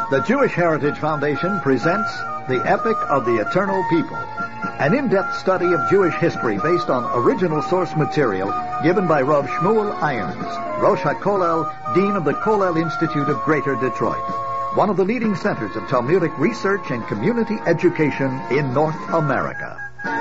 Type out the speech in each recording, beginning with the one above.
The Jewish Heritage Foundation presents The Epic of the Eternal People, an in-depth study of Jewish history based on original source material given by Rav Shmuel Irons, Rosh HaKollel, Dean of the Kollel Institute of Greater Detroit, one of the leading centers of Talmudic research and community education in North America.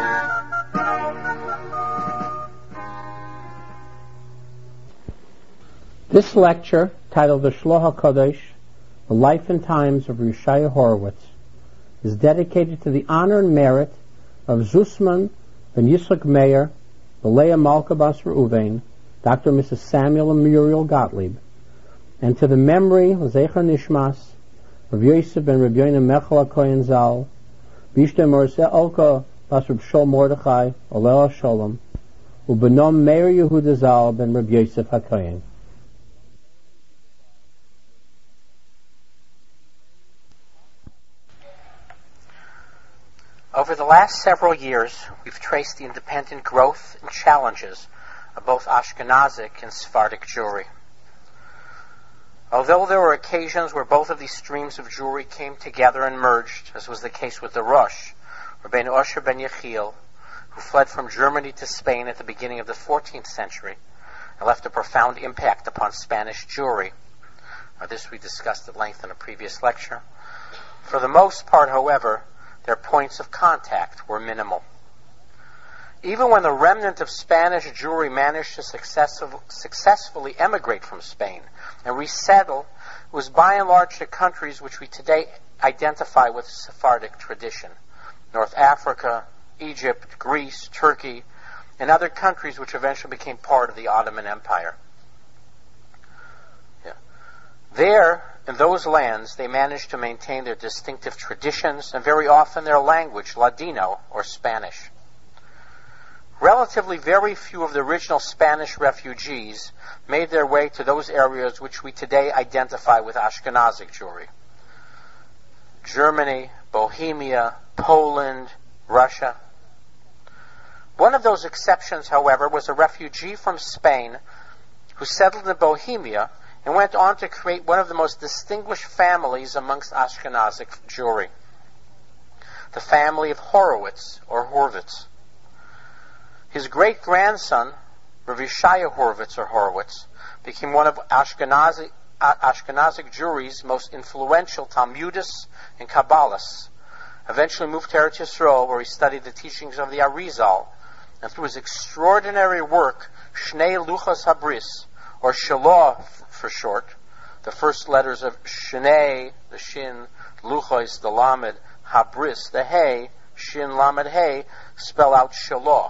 This lecture, titled The Shloah HaKodesh, The Life and Times of Yeshaya Horowitz, is dedicated to the honor and merit of Zusman ben Yitzchak Meir, the Leah Malka Bas Reuven, Dr. and Mrs. Samuel and Muriel Gottlieb, and to the memory of Zecher Nishmas, of Yosef ben Rabbi Yoina Mechel HaKoyen Zal, Bishtem Morseh Olka Bas Reb Shol Mordechai, Olel HaSholem, Ubenom Meir Yehuda Zal ben Rabbi Yosef HaKoyen. Over the last several years, we've traced the independent growth and challenges of both Ashkenazic and Sephardic Jewry. Although there were occasions where both of these streams of Jewry came together and merged, as was the case with the Rosh, Rabbeinu Osher ben Yechiel, who fled from Germany to Spain at the beginning of the 14th century and left a profound impact upon Spanish Jewry. This we discussed at length in a previous lecture. For the most part, however, their points of contact were minimal. Even when the remnant of Spanish Jewry managed to successfully emigrate from Spain and resettle, it was by and large the countries which we today identify with Sephardic tradition: North Africa, Egypt, Greece, Turkey, and other countries which eventually became part of the Ottoman Empire. There, in those lands, they managed to maintain their distinctive traditions and very often their language, Ladino or Spanish. Relatively very few of the original Spanish refugees made their way to those areas which we today identify with Ashkenazic Jewry: Germany, Bohemia, Poland, Russia. One of those exceptions, however, was a refugee from Spain who settled in Bohemia and went on to create one of the most distinguished families amongst Ashkenazic Jewry, the family of Horowitz, or Horvitz. His great-grandson, Rav Yeshaya Horowitz, or Horowitz, became one of Ashkenazic Jewry's most influential Talmudists and Kabbalists. Eventually moved to Eretz Yisrael, where he studied the teachings of the Arizal, and through his extraordinary work, Shnei Luchos HaBris, or Shelah for short, the first letters of Shnei, the Shin, Luchos, the Lamed, Habris, the Hey, Shin, Lamed, Hey, spell out Shelah.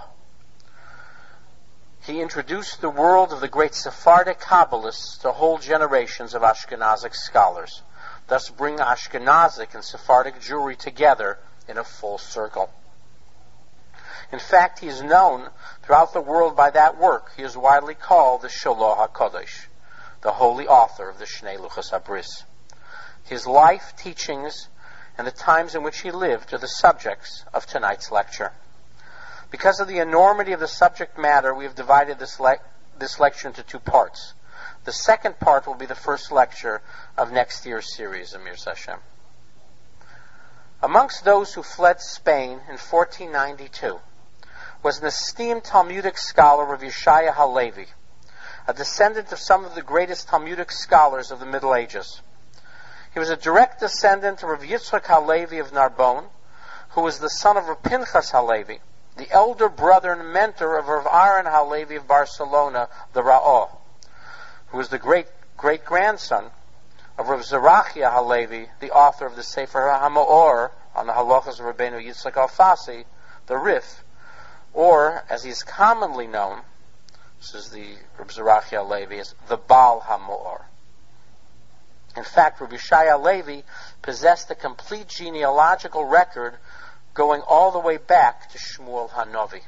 He introduced the world of the great Sephardic Kabbalists to whole generations of Ashkenazic scholars, thus bringing Ashkenazic and Sephardic Jewry together in a full circle. In fact, he is known throughout the world by that work. He is widely called the Shloah HaKodesh, the holy author of the Shnei Luchos HaBris. His life, teachings, and the times in which he lived are the subjects of tonight's lecture. Because of the enormity of the subject matter, we have divided this lecture into two parts. The second part will be the first lecture of next year's series, Amir Hashem. Amongst those who fled Spain in 1492 was an esteemed Talmudic scholar of Yeshaya HaLevi, a descendant of some of the greatest Talmudic scholars of the Middle Ages. He was a direct descendant of Rav Yitzchak HaLevi of Narbonne, who was the son of Rav Pinchas HaLevi, the elder brother and mentor of Rav Aaron HaLevi of Barcelona, the Ra'ah, who was the great-grandson of Rav Zerachia HaLevi, the author of the Sefer HaMaor on the halachas of Rabbeinu Yitzchak Alfasi, the Rif, or, as he is commonly known, this is the Rav Zerachia HaLevi, as the Baal HaMaor. In fact, Rav Yeshaya HaLevi possessed a complete genealogical record going all the way back to Shmuel HaNovi,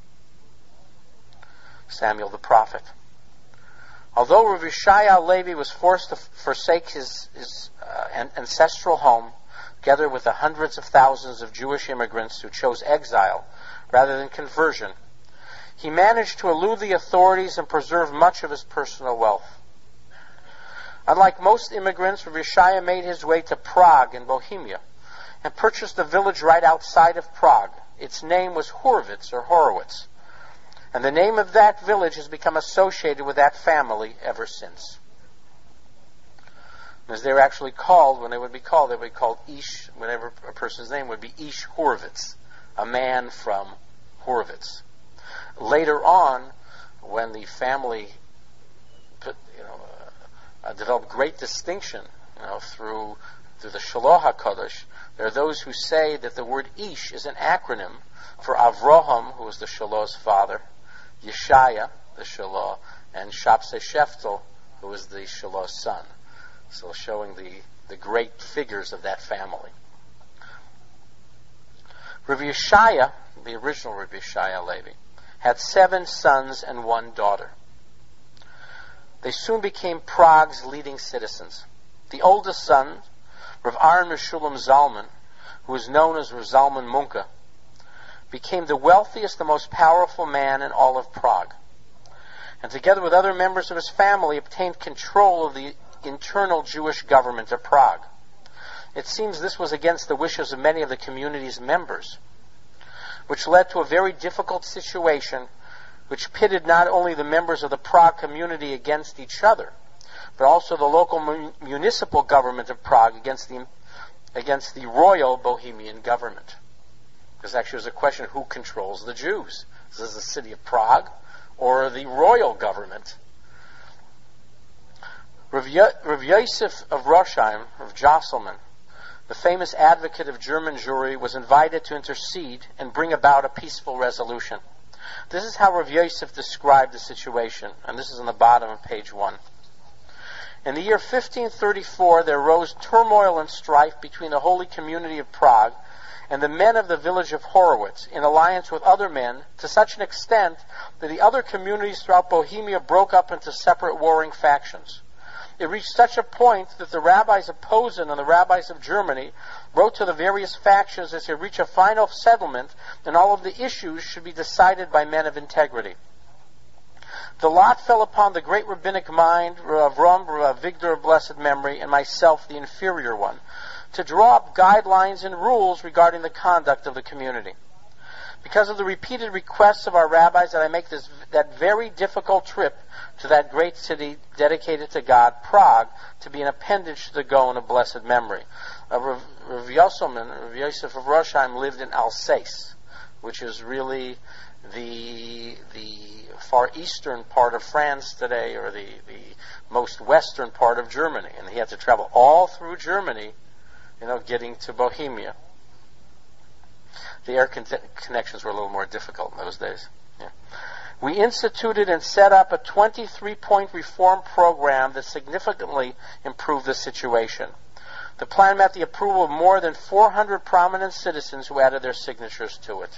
Samuel the prophet. Although Rav Yeshaya HaLevi was forced to forsake his ancestral home, together with the hundreds of thousands of Jewish immigrants who chose exile rather than conversion, he managed to elude the authorities and preserve much of his personal wealth. Unlike most immigrants, Rav Yeshaya made his way to Prague in Bohemia and purchased a village right outside of Prague. Its name was Horwitz or Horowitz, and the name of that village has become associated with that family ever since. As they were actually called, when they would be called Ish, whenever a person's name would be Ish Horwitz, a man from Horwitz. Later on, when the family developed great distinction, through the Shaloh HaKadosh, there are those who say that the word Ish is an acronym for Avraham, who was the Shaloh's father, Yeshaya, the Shaloh, and Shapsei Sheftel, who was the Shaloh's son. So showing the great figures of that family. Rav Yeshaya, the original Rav Yeshaya Levi, had 7 sons and 1 daughter. They soon became Prague's leading citizens. The oldest son, Rav Aaron Meshulam Zalman, who was known as Rav Zalman Munka, became the wealthiest, the most powerful man in all of Prague, and together with other members of his family obtained control of the internal Jewish government of Prague. It seems this was against the wishes of many of the community's members, which led to a very difficult situation which pitted not only the members of the Prague community against each other, but also the local municipal government of Prague against the royal Bohemian government. Because actually there's a question, who controls the Jews? Is this the city of Prague or the royal government? Rav Yosef of Rosheim, Rav Josselman, the famous advocate of German Jewry, was invited to intercede and bring about a peaceful resolution. This is how Rav Yosef described the situation, and this is on the bottom of page 1. In the year 1534, there arose turmoil and strife between the holy community of Prague and the men of the village of Horowitz, in alliance with other men, to such an extent that the other communities throughout Bohemia broke up into separate warring factions. It reached such a point that the rabbis of Posen and the rabbis of Germany wrote to the various factions as they reach a final settlement, and all of the issues should be decided by men of integrity. The lot fell upon the great rabbinic mind, Rav Rom, Rav Vigdor of blessed memory, and myself, the inferior one, to draw up guidelines and rules regarding the conduct of the community. Because of the repeated requests of our rabbis that I make that very difficult trip to that great city dedicated to God, Prague, to be an appendage to the Gaon of blessed memory. Rav Yosselman, Rav Yosef of Rosheim, lived in Alsace, which is really the far eastern part of France today, or the most western part of Germany. And he had to travel all through Germany, getting to Bohemia. The air connections were a little more difficult in those days. Yeah. We instituted and set up a 23-point reform program that significantly improved the situation. The plan met the approval of more than 400 prominent citizens who added their signatures to it.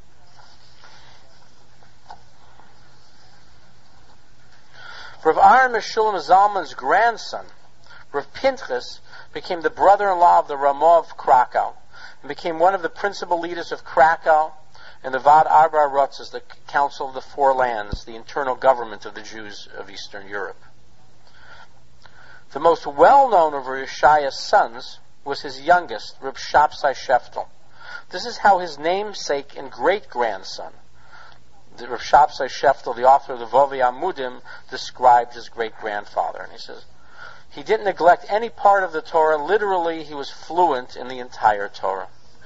Rav Aaron Meshulam Zalman's grandson, Rav Pinchas, became the brother-in-law of the Ramah of Krakow, and became one of the principal leaders of Krakow and the Vad Arba Arotzes, the Council of the Four Lands, the internal government of the Jews of Eastern Europe. The most well-known of Rav Yeshaya's sons was his youngest, Rav Shapsai Sheftel. This is how his namesake and great-grandson, Rav Shapsai Sheftel, the author of the Vovi Amudim, described his great-grandfather. And he says, he didn't neglect any part of the Torah. Literally, he was fluent in the entire Torah.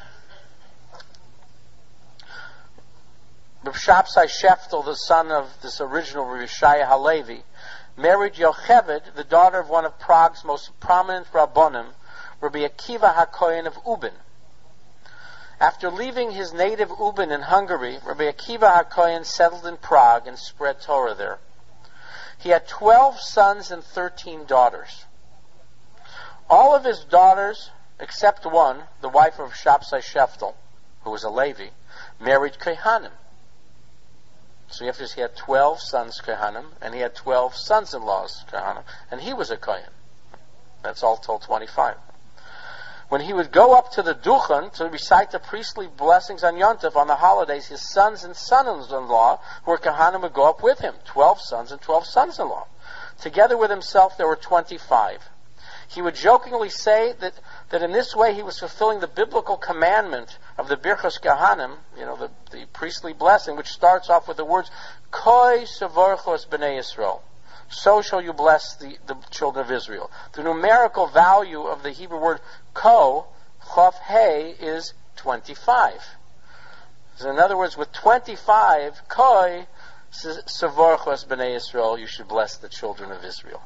Rav Shapsai Sheftel, the son of this original Rav Yeshaya Halevi, married Yocheved, the daughter of one of Prague's most prominent Rabbonim, Rabbi Akiva HaKohen of Ubin. After leaving his native Ubin in Hungary, Rabbi Akiva HaKohen settled in Prague and spread Torah there. He had 12 sons and 13 daughters. All of his daughters, except one, the wife of Shapsai Sheftel, who was a Levi, married Kohanim. So he had 12 sons Kohanim, and he had 12 sons-in-laws Kohanim, and he was a Kohen. That's all told 25. When he would go up to the Duchen to recite the priestly blessings on Yontif on the holidays, his sons and sons-in-law, who were Kohanim, would go up with him. 12 sons and 12 sons-in-law. Together with himself there were 25. He would jokingly say that in this way he was fulfilling the biblical commandment of the Birchos Kohanim, the priestly blessing, which starts off with the words, Koi Savorchos B'nai Yisrael. So shall you bless the children of Israel. The numerical value of the Hebrew word ko, chof he, is 25. So in other words, with 25, koi, savorchos b'nei Yisrael, you should bless the children of Israel.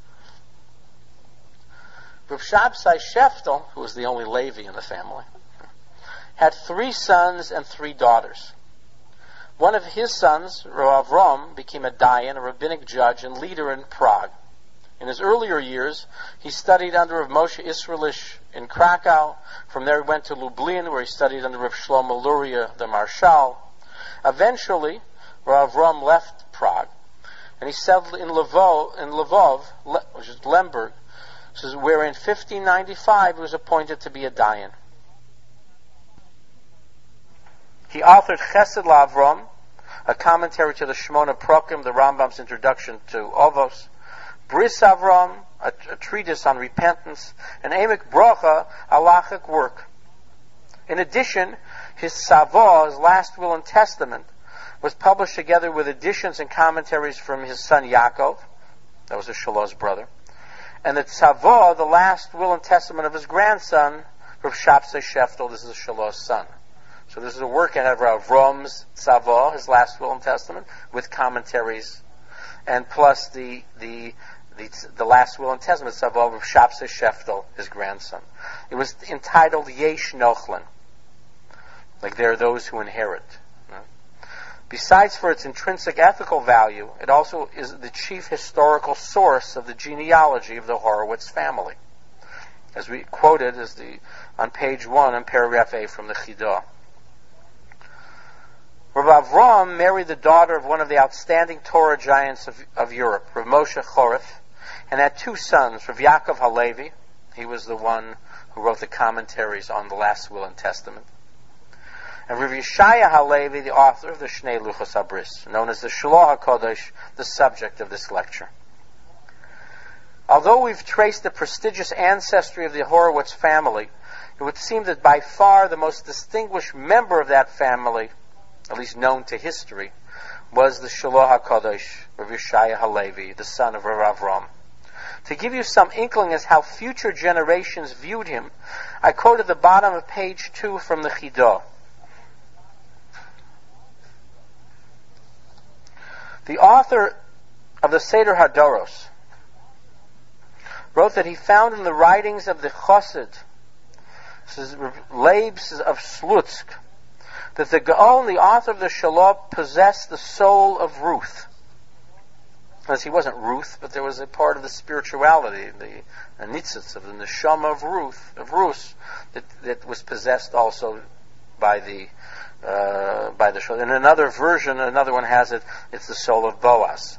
Rav Shabsai Sheftel, who was the only Levi in the family, had 3 sons and 3 daughters. One of his sons, Rav Avram, became a dayan, a rabbinic judge and leader in Prague. In his earlier years, he studied under Rav Moshe Israelish in Krakow. From there he went to Lublin, where he studied under Rav Shlomo Luria, the Marshal. Eventually, Rav Avram left Prague, and he settled in Lvov, which is Lemberg, where in 1595 he was appointed to be a dayan. He authored Chesed LaAvram, a commentary to the Shmona Prokim, the Rambam's introduction to Ovos, Bris Avram, a treatise on repentance, and Emek Brocha, a halachic work. In addition, his Savo, his last will and testament, was published together with additions and commentaries from his son Yaakov, that was his Shalom's brother, and the Savo, the last will and testament of his grandson, Rav Shabsai Sheftel, this is Shalom's son. So this is a work out of Avram's Savo, his last will and testament, with commentaries, and plus the last will and testament Savo of Shabsai Sheftel, his grandson. It was entitled Yesh Nochlin, like there are those who inherit. Besides for its intrinsic ethical value, it also is the chief historical source of the genealogy of the Horowitz family, as we quoted on page 1 in paragraph A from the Chidah. Rav Avram married the daughter of one of the outstanding Torah giants of Europe, Rav Moshe Choref, and had 2 sons, Rav Yaakov Halevi, he was the one who wrote the commentaries on the last will and testament, and Rav Yeshaya Halevi, the author of the Shnei Luchos Abris, known as the Shloah HaKodesh, the subject of this lecture. Although we've traced the prestigious ancestry of the Horowitz family, it would seem that by far the most distinguished member of that family, at least known to history, was the Shloah HaKodesh, Rav Yeshaya Halevi, the son of Rav Avram. To give you some inkling as how future generations viewed him, I quote at the bottom of page 2 from the Chidah. The author of the Seder Hadoros wrote that he found in the writings of the Chassid, Leibs of Slutsk, that the Gaon, the author of the Shalom, possessed the soul of Ruth. Because he wasn't Ruth, but there was a part of the spirituality, the nitzitz of the neshama of Ruth, that was possessed also by the Shalom. In another version, another one has it's the soul of Boaz.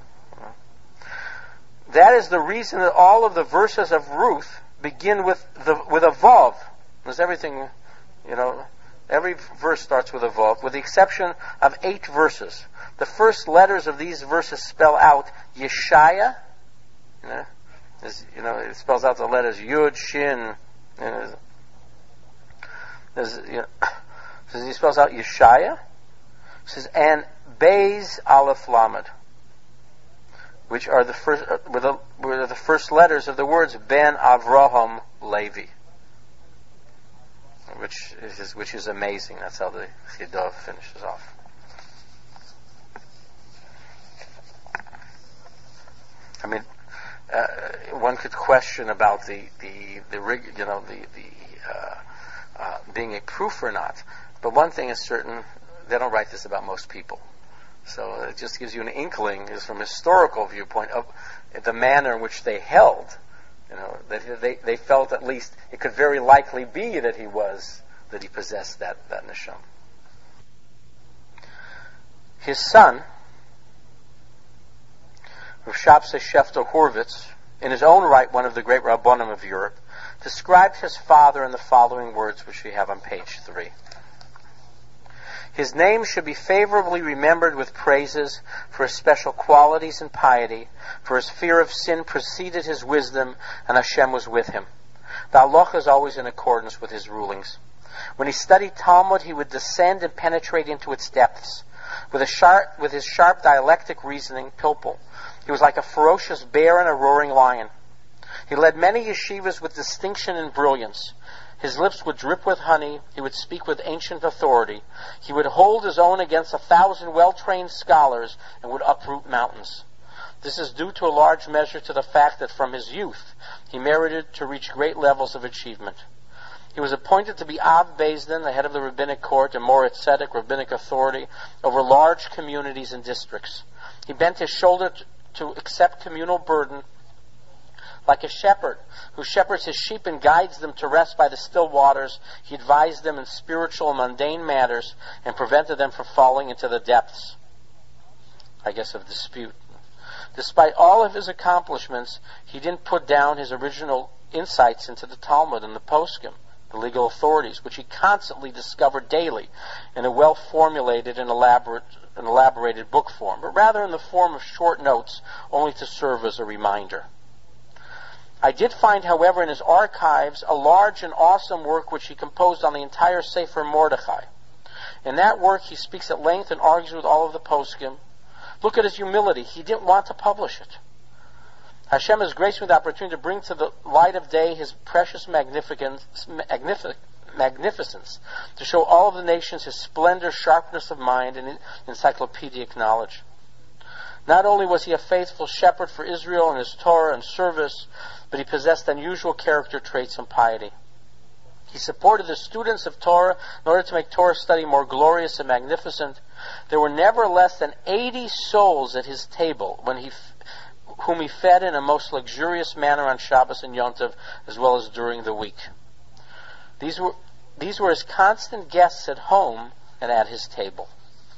That is the reason that all of the verses of Ruth begin with a vav. There's everything, every verse starts with a vav, with the exception of 8 verses. The first letters of these verses spell out Yeshaya. It spells out the letters Yud, Shin. He spells out Yeshaya. It says, and Beis Aleph Lamed, which are the first letters of the words Ben Avraham Levi, which is amazing. That's how the Chidah finishes off. I mean, one could question about the being a proof or not, but one thing is certain: they don't write this about most people. So it just gives you an inkling, is from a historical viewpoint, of the manner in which they held. That they felt at least it could very likely be that he possessed that neshama. His son, Rav Shabsai Sheftel Horowitz, in his own right one of the great Rabbonim of Europe, described his father in the following words, which we have on page 3. His name should be favorably remembered with praises for his special qualities and piety, for his fear of sin preceded his wisdom, and Hashem was with him. The halacha is always in accordance with his rulings. When he studied Talmud, he would descend and penetrate into its depths. With his sharp dialectic reasoning, pilpul, he was like a ferocious bear and a roaring lion. He led many yeshivas with distinction and brilliance. His lips would drip with honey. He would speak with ancient authority. He would hold his own against 1,000 well-trained scholars and would uproot mountains. This is due to a large measure to the fact that from his youth he merited to reach great levels of achievement. He was appointed to be Av Beis Din, the head of the rabbinic court, and Moritz Tzedek, rabbinic authority, over large communities and districts. He bent his shoulder to accept communal burden like a shepherd who shepherds his sheep and guides them to rest by the still waters. He advised them in spiritual and mundane matters and prevented them from falling into the depths, of dispute. Despite all of his accomplishments, he didn't put down his original insights into the Talmud and the poskim, the legal authorities, which he constantly discovered daily in a well-formulated and elaborated book form, but rather in the form of short notes only to serve as a reminder. I did find, however, in his archives a large and awesome work which he composed on the entire Sefer Mordechai. In that work he speaks at length and argues with all of the poskim. Look at his humility. He didn't want to publish it. Hashem has graced me the opportunity to bring to the light of day his precious magnificence, to show all of the nations his splendor, sharpness of mind, and encyclopedic knowledge. Not only was he a faithful shepherd for Israel in his Torah and service, but he possessed unusual character traits and piety. He supported the students of Torah in order to make Torah study more glorious and magnificent. There were never less than 80 souls at his table whom he fed in a most luxurious manner on Shabbos and Yom Tov, as well as during the week. These were his constant guests at home and at his table.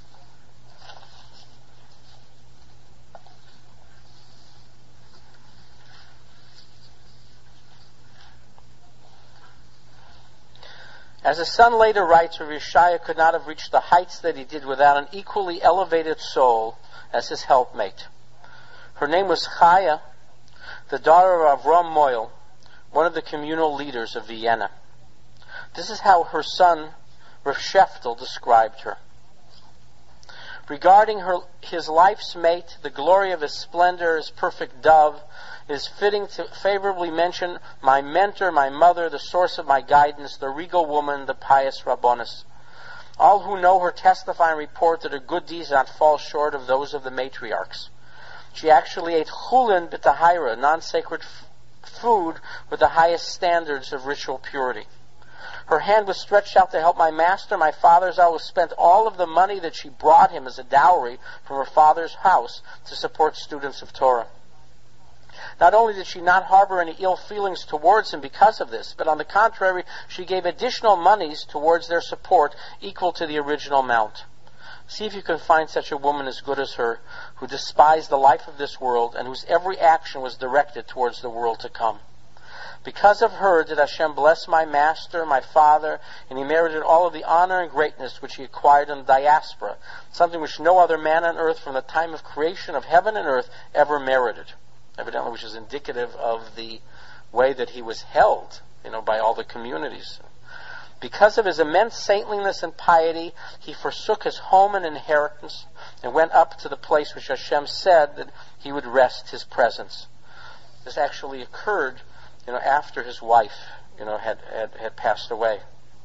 As his son later writes, Rav Yeshaya could not have reached the heights that he did without an equally elevated soul as his helpmate. Her name was Chaya, the daughter of Avram Moyle, one of the communal leaders of Vienna. This is how her son, Rav Sheftel, described her. Regarding his life's mate, the glory of his splendor, his perfect dove, it is fitting to favorably mention my mentor, my mother, the source of my guidance, the regal woman, the pious Rabbonis. All who know her testify and report that her good deeds not fall short of those of the matriarchs. She actually ate chulin b'tahira, non-sacred food with the highest standards of ritual purity. Her hand was stretched out to help my master, my father Zal, who spent all of the money that she brought him as a dowry from her father's house to support students of Torah. Not only did she not harbor any ill feelings towards him because of this, but on the contrary, she gave additional monies towards their support equal to the original amount. See if you can find such a woman as good as her, who despised the life of this world and whose every action was directed towards the world to come. Because of her did Hashem bless my master, my father, and he merited all of the honor and greatness which he acquired in the diaspora, something which no other man on earth from the time of creation of heaven and earth ever merited. Evidently, which is indicative of the way that he was held, by all the communities. Because of his immense saintliness and piety, he forsook his home and inheritance and went up to the place which Hashem said that he would rest his presence. This actually occurred, after his wife, had passed away.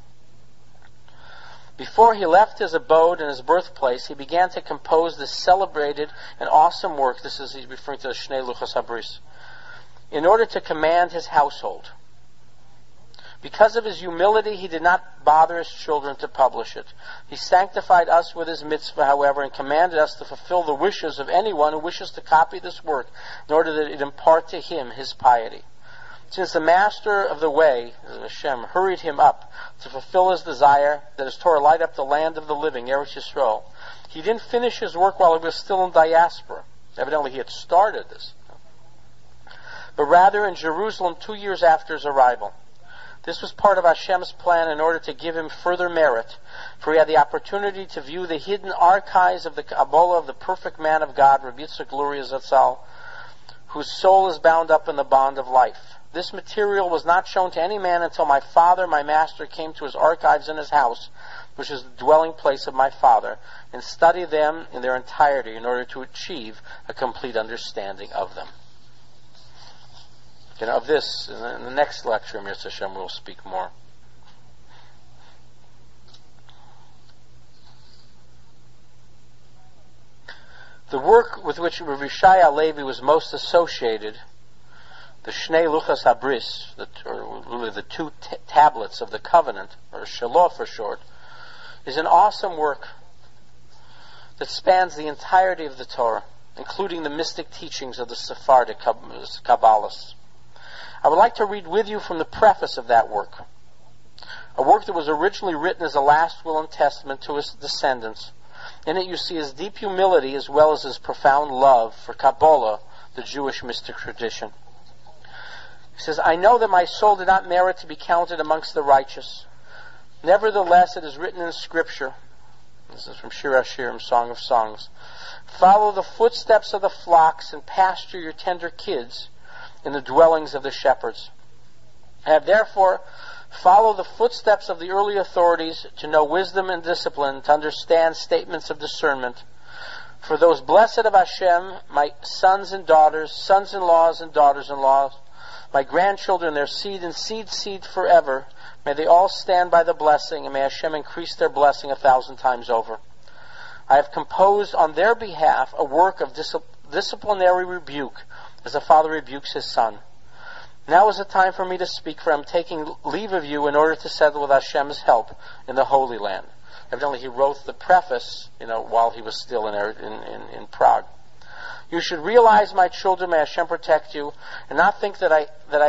Before he left his abode and his birthplace, he began to compose this celebrated and awesome work. He's referring to the Shnei Luchos HaBris, in order to command his household. Because of his humility, he did not bother his children to publish it. He sanctified us with his mitzvah, however, and commanded us to fulfill the wishes of anyone who wishes to copy this work, in order that it impart to him his piety. Since the master of the way, Hashem, hurried him up to fulfill his desire that his Torah light up the land of the living, Eretz Yisrael, he didn't finish his work while he was still in diaspora. Evidently he had started this. But rather in Jerusalem 2 years after his arrival. This was part of Hashem's plan in order to give him further merit, for he had the opportunity to view the hidden archives of the Kabbalah of the perfect man of God, Rabbi Yitzchak Luria Zatzal, whose soul is bound up in the bond of life. This material was not shown to any man until my father, my master, came to his archives in his house, which is the dwelling place of my father, and studied them in their entirety in order to achieve a complete understanding of them. Of this, in the next lecture, Mirza Hashem, we'll speak more. The work with which Rav Yishai HaLevi was most associated, the Shnei Luchas HaBris, the two tablets of the covenant, or Shiloh for short, is an awesome work that spans the entirety of the Torah, including the mystic teachings of the Sephardic Kabbalists. I would like to read with you from the preface of that work, a work that was originally written as a last will and testament to his descendants. In it you see his deep humility as well as his profound love for Kabbalah, the Jewish mystic tradition. He says, I know that my soul did not merit to be counted amongst the righteous. Nevertheless, it is written in Scripture, this is from Shir HaShirim, Song of Songs, follow the footsteps of the flocks and pasture your tender kids in the dwellings of the shepherds. I have therefore followed the footsteps of the early authorities to know wisdom and discipline, to understand statements of discernment. For those blessed of Hashem, my sons and daughters, sons-in-laws and daughters-in-laws, my grandchildren, their seed and seed forever, may they all stand by the blessing, and may Hashem increase their blessing 1,000 times over. I have composed on their behalf a work of disciplinary rebuke, as a father rebukes his son. Now is the time for me to speak, for I am taking leave of you in order to settle with Hashem's help in the Holy Land. Evidently he wrote the preface, while he was still in Prague. You should realize, my children, may Hashem protect you, and not think that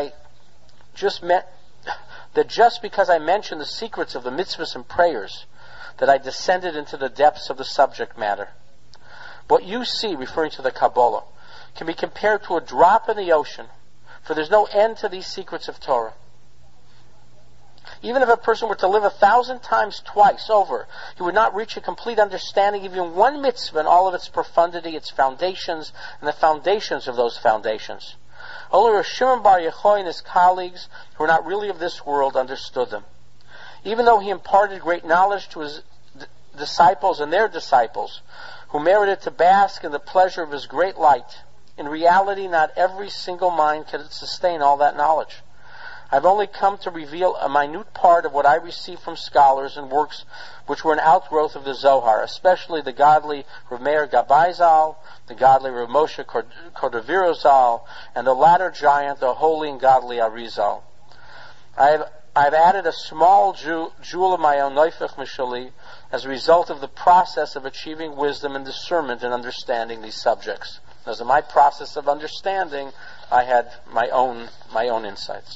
just because I mentioned the secrets of the mitzvahs and prayers, that I descended into the depths of the subject matter. What you see, referring to the Kabbalah, can be compared to a drop in the ocean, for there's no end to these secrets of Torah. Even if a person were to live 1,000 times twice over, he would not reach a complete understanding of even one mitzvah in all of its profundity, its foundations, and the foundations of those foundations. Only Rosh Shimon Bar Yochai and his colleagues, who were not really of this world, understood them. Even though he imparted great knowledge to his disciples and their disciples, who merited to bask in the pleasure of his great light, in reality, not every single mind can sustain all that knowledge. I've only come to reveal a minute part of what I received from scholars and works which were an outgrowth of the Zohar, especially the godly Rav Meir Gabbai Zal, the godly Rav Moshe Cordovero Zal, and the latter giant, the holy and godly Arizal. I've added a small jewel of my own, Neifach Mishali, as a result of the process of achieving wisdom and discernment in understanding these subjects. As in my process of understanding, I had my own insights.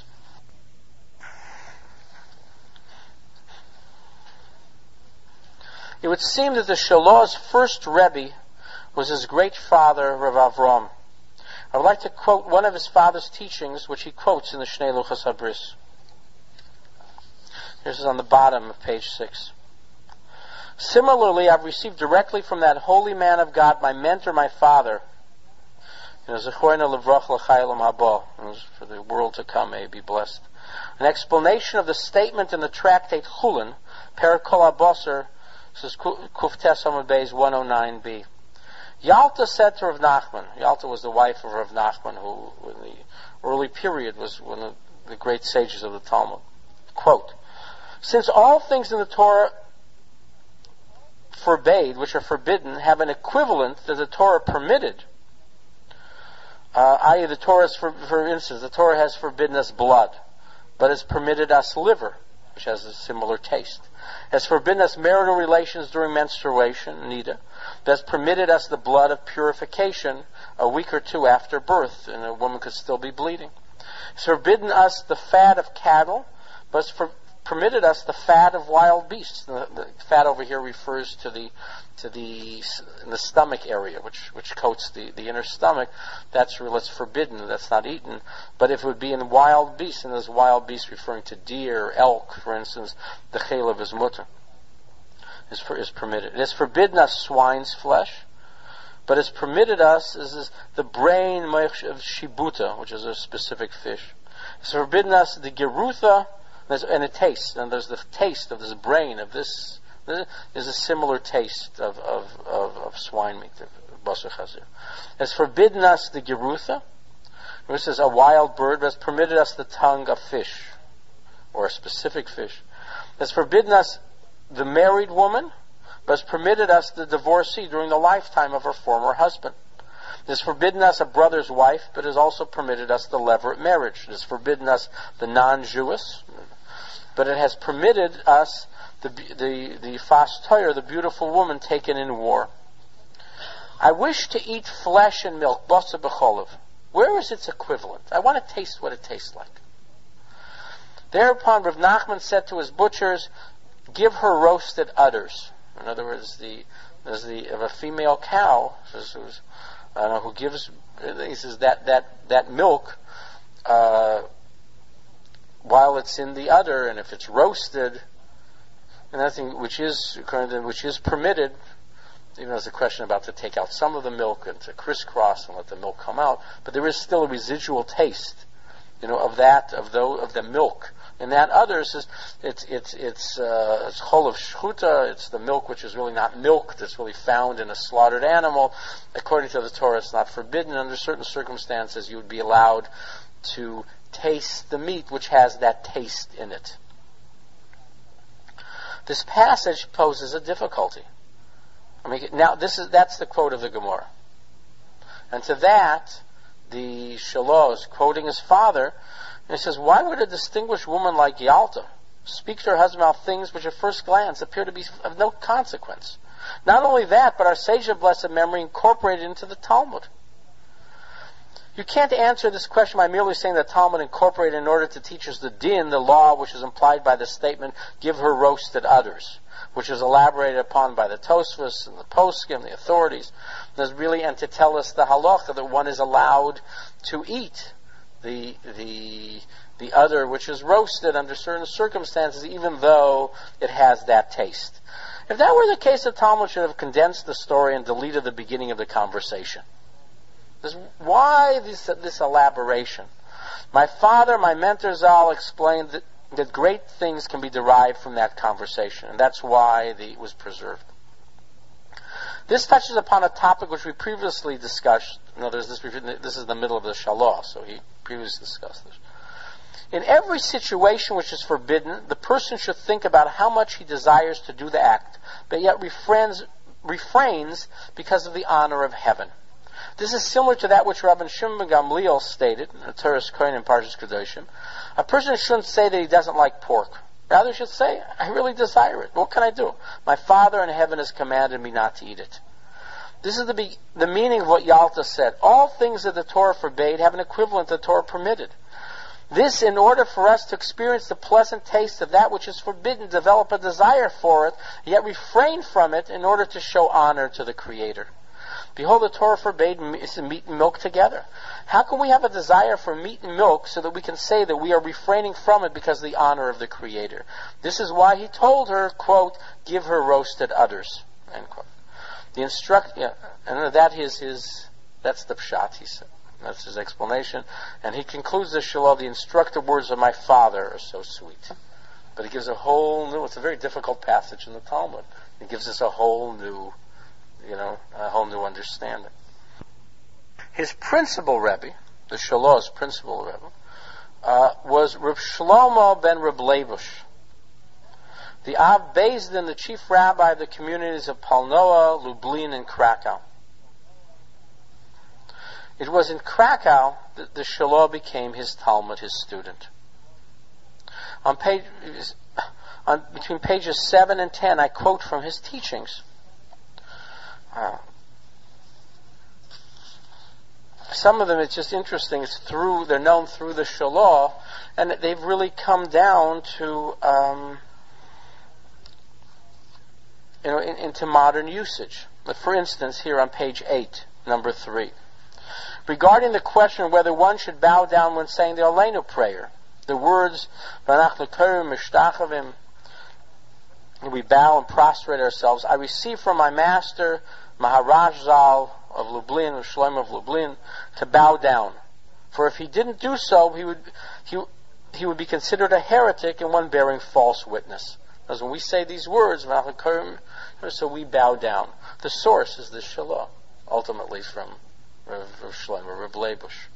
It would seem that the Shiloh's first Rebbe was his great father, Rav Avram. I would like to quote one of his father's teachings, which he quotes in the Shnei Luchas HaBris. This is on the bottom of page 6. Similarly, I've received directly from that holy man of God, my mentor, my father, Zechoyna Levrach L'Chayelim Haba, for the world to come, may be blessed, an explanation of the statement in the tractate Chulin, Perikol HaBoser, this is Kuftes Amud Beis 109b. Yalta said to Rav Nachman, Yalta was the wife of Rav Nachman, who in the early period was one of the great sages of the Talmud. Quote, since all things in the Torah forbade, which are forbidden, have an equivalent that the Torah permitted, i.e. the Torah, for instance, the Torah has forbidden us blood, but has permitted us liver, which has a similar taste. Has forbidden us marital relations during menstruation, nida. Has permitted us the blood of purification a week or two after birth, and a woman could still be bleeding. Has forbidden us the fat of cattle, but has permitted us the fat of wild beasts. The fat over here refers to the in the stomach area, which coats the inner stomach. That's forbidden. That's not eaten. But if it would be in wild beasts, and there's wild beasts referring to deer, elk, for instance, the chelav is mutter, is permitted. It has forbidden us swine's flesh, but it's permitted us is the brain of shibuta, which is a specific fish. It's forbidden us the gerutha, and a taste, and there's the taste of this brain of this. Is a similar taste of swine meat, basar chazir. It's forbidden us the gerutha, which is a wild bird, but it's permitted us the tongue of fish, or a specific fish. It's forbidden us the married woman, but it's permitted us the divorcee during the lifetime of her former husband. It has forbidden us a brother's wife, but it has also permitted us the levirate marriage. It has forbidden us the non-Jewish, but it has permitted us the fas toyer, the beautiful woman taken in war. I wish to eat flesh and milk, basar b'cholav. Where is its equivalent? I want to taste what it tastes like. Thereupon Rav Nachman said to his butchers, give her roasted udders. In other words, of a female cow, I don't know who gives, he says that milk, while it's in the udder, and if it's roasted, and that thing which is permitted, even there's a question about to take out some of the milk and to crisscross and let the milk come out, but there is still a residual taste, of the milk. And that others is it's chol of shchuta. It's the milk which is really not milk, that's really found in a slaughtered animal. According to the Torah, it's not forbidden. Under certain circumstances, you would be allowed to taste the meat which has that taste in it. This passage poses a difficulty. That's the quote of the Gemara. And to that, the Shaloh is quoting his father, and he says, why would a distinguished woman like Yalta speak to her husband about things which at first glance appear to be of no consequence? Not only that, but our sage of blessed memory incorporated into the Talmud. You can't answer this question by merely saying that Talmud incorporated in order to teach us the din, the law, which is implied by the statement, give her roasted udders, which is elaborated upon by the Tosfos and the Poskim, the authorities. And to tell us the halacha that one is allowed to eat the udder which is roasted under certain circumstances, even though it has that taste. If that were the case, the Talmud should have condensed the story and deleted the beginning of the conversation. Why this elaboration? My father, my mentor Zal, explained that great things can be derived from that conversation, and that's why it was preserved. This touches upon a topic which we previously discussed. This is the middle of the Shaloh, so he previously discussed this. In every situation which is forbidden, the person should think about how much he desires to do the act, but yet refrains because of the honor of heaven. This is similar to that which Rabban Shimon ben Gamliel stated in Toras Kohen and Parshas Kedoshim. A person shouldn't say that he doesn't like pork. Rather, he should say, I really desire it. What can I do? My Father in heaven has commanded me not to eat it. This is the meaning of what Yalta said. All things that the Torah forbade have an equivalent the Torah permitted. This, in order for us to experience the pleasant taste of that which is forbidden, develop a desire for it, yet refrain from it in order to show honor to the Creator. Behold, the Torah forbade meat and milk together. How can we have a desire for meat and milk so that we can say that we are refraining from it because of the honor of the Creator? This is why he told her, quote, give her roasted udders, end quote. That's the pshat, he said. That's his explanation. And he concludes the Shaloh, the instructive words of my father are so sweet. But it gives it's a very difficult passage in the Talmud. It gives us a whole new understanding. His principal Rebbe, the Shaloh's principal Rebbe, was Reb Shlomo ben Reb Levush, the Av Beis Din, the chief rabbi of the communities of Palnoa, Lublin, and Krakow. It was in Krakow that the Shaloh became his Talmud, his student. Between pages 7 and 10, I quote from his teachings. some of them, it's just interesting. They're known through the Shalah, and they've really come down to, into modern usage. For instance, here on page 8, number 3. Regarding the question of whether one should bow down when saying the Aleinu prayer, the words, we bow and prostrate ourselves, I received from my master, Maharaj Zal of Lublin, or Shlomo of Lublin, to bow down. For if he didn't do so, he would be considered a heretic and one bearing false witness. Because when we say these words, so we bow down. The source is the Shalah, ultimately from Rav Shlomo, Reb Leibush.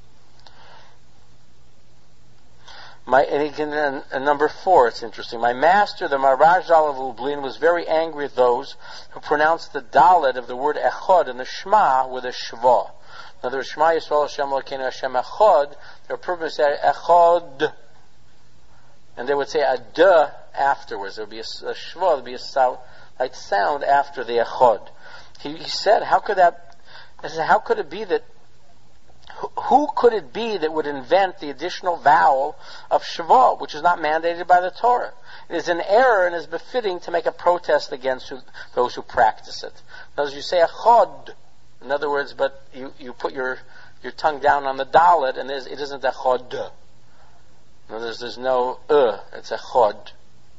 And number 4, it's interesting. My master, the Maharaj Zal of Lublin, was very angry at those who pronounced the Dalet of the word Echad in the Shema with a Shva. Now, the Shema Yisrael Hashem Elokeinu Hashem Echad. Their purpose is Echad, and they would say a duh afterwards. There would be a Shva, there would be a slight sound after the Echad. He said, how could it be that? Who could it be that would invent the additional vowel of Shava, which is not mandated by the Torah? It is an error and is befitting to make a protest against those who practice it. As you say Echad, in other words, but you put your tongue down on the Dalet, and it isn't Echad. In other words, there's no it's Echad.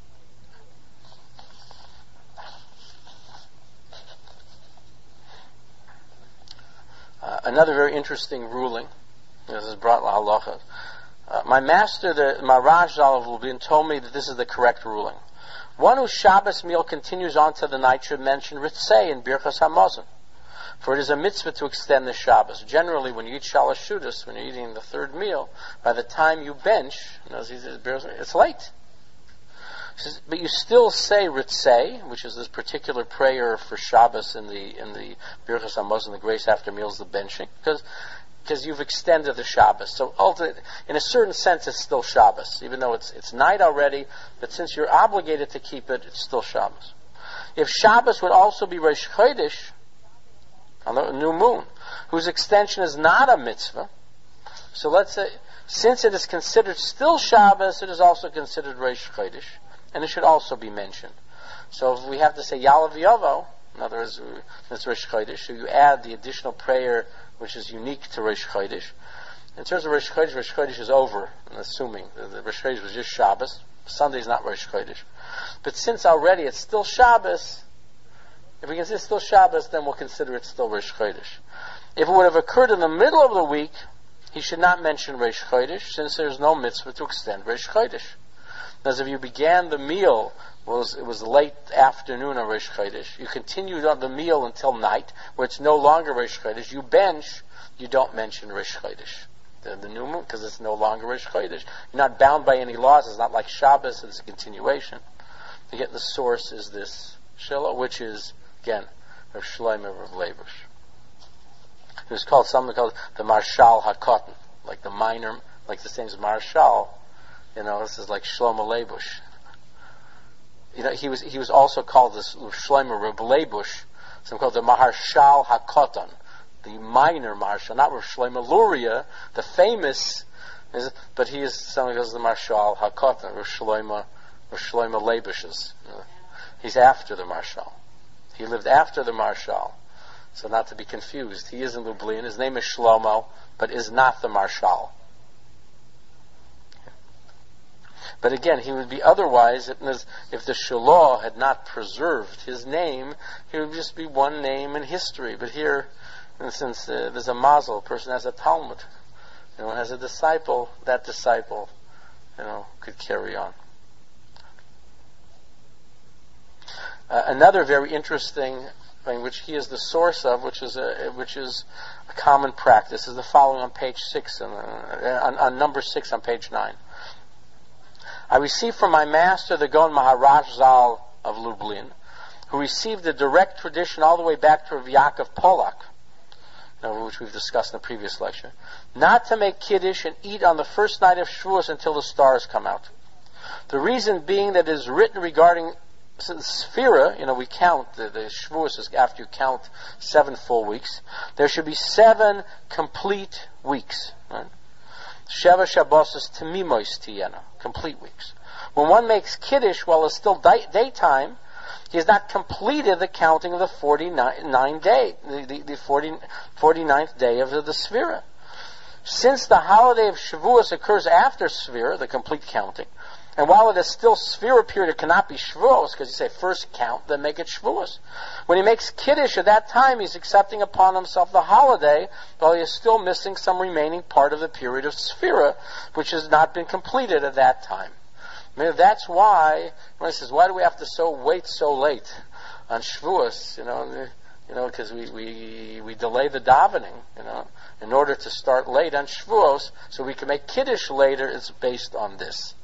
Another very interesting ruling, this is brought halacha. My master, the Maharaj Zal of Lublin, told me that this is the correct ruling. One whose Shabbos meal continues on to the night should mention Ritzei in Birchas Hamazon, for it is a mitzvah to extend the Shabbos. Generally, when you eat Shalosh Seudos, when you're eating the third meal, by the time you bench, it's late. But you still say Ritzei, which is this particular prayer for Shabbos in the Birchas Hamazon, the grace after meals, the benching, because you've extended the Shabbos. So in a certain sense, it's still Shabbos, even though it's night already. But since you're obligated to keep it, it's still Shabbos. If Shabbos would also be Rosh Chodesh on the new moon, whose extension is not a mitzvah, so let's say since it is considered still Shabbos, it is also considered Rosh Chodesh. And it should also be mentioned. So if we have to say Yalav Yavo, in other words, that's Rosh Chodesh, so you add the additional prayer which is unique to Rosh Chodesh. In terms of Rosh Chodesh is over, I'm assuming. The Rosh Chodesh was just Shabbos. Sunday is not Rosh Chodesh. But since already it's still Shabbos, if we consider it still Shabbos, then we'll consider it still Rosh Chodesh. If it would have occurred in the middle of the week, he should not mention Rosh Chodesh, since there's no mitzvah to extend Rosh Chodesh. As if you began the meal, it was late afternoon on Rosh Chodesh, you continued on the meal until night, where it's no longer Rosh Chodesh, you bench, you don't mention Rosh Chodesh. The new moon, because it's no longer Rosh Chodesh. You're not bound by any laws, it's not like Shabbos, it's a continuation. Again, the source is this Shiloh, which is, again, Rav Shlomo of Leibush. It was something called the Marshal HaKotan, like the minor, like the same as Marshal. This is like Shlomo Leibush. He was also called this Shlomo Reb Leibush, some called the Maharshal HaKotan, the minor Marshal, not Rav Shlomo Luria, the famous, but he is someone who goes the Marshal HaKotan, Rav Shlomo Leibush's. He's after the Marshal. He lived after the Marshal, so not to be confused. He is in Lublin. His name is Shlomo, but is not the Marshal. But again, he would be otherwise, if the Shalah had not preserved his name, he would just be one name in history. But here, since there's a mazel, a person has a Talmud, has a disciple, that disciple, could carry on. Another very interesting thing, which he is the source of, which is a common practice, is the following on page 6, on number 6 on page 9. I received from my master, the Gaon Maharaj Zal of Lublin, who received the direct tradition all the way back to Rav Yaakov Polak, which we've discussed in the previous lecture, not to make Kiddush and eat on the first night of Shavuos until the stars come out. The reason being that it is written regarding So the Sefira, we count, the Shavuos is after you count 7 full weeks. There should be 7 complete weeks. Right? Sheva Shabbos Temimois Tiyena, complete weeks. When one makes Kiddush while it's still daytime, he has not completed the counting of the 49th day, the 49th day of the Sefira. Since the holiday of Shavuos occurs after Sefira, the complete counting, and while it is still Sefira period, it cannot be Shavuos, because you say first count, then make it Shavuos. When he makes Kiddush at that time, he's accepting upon himself the holiday, while he is still missing some remaining part of the period of Sefira, which has not been completed at that time. I mean, that's why, when he says, why do we have to wait so late on Shavuos, because we delay the davening, in order to start late on Shavuos, so we can make Kiddush later, it's based on this.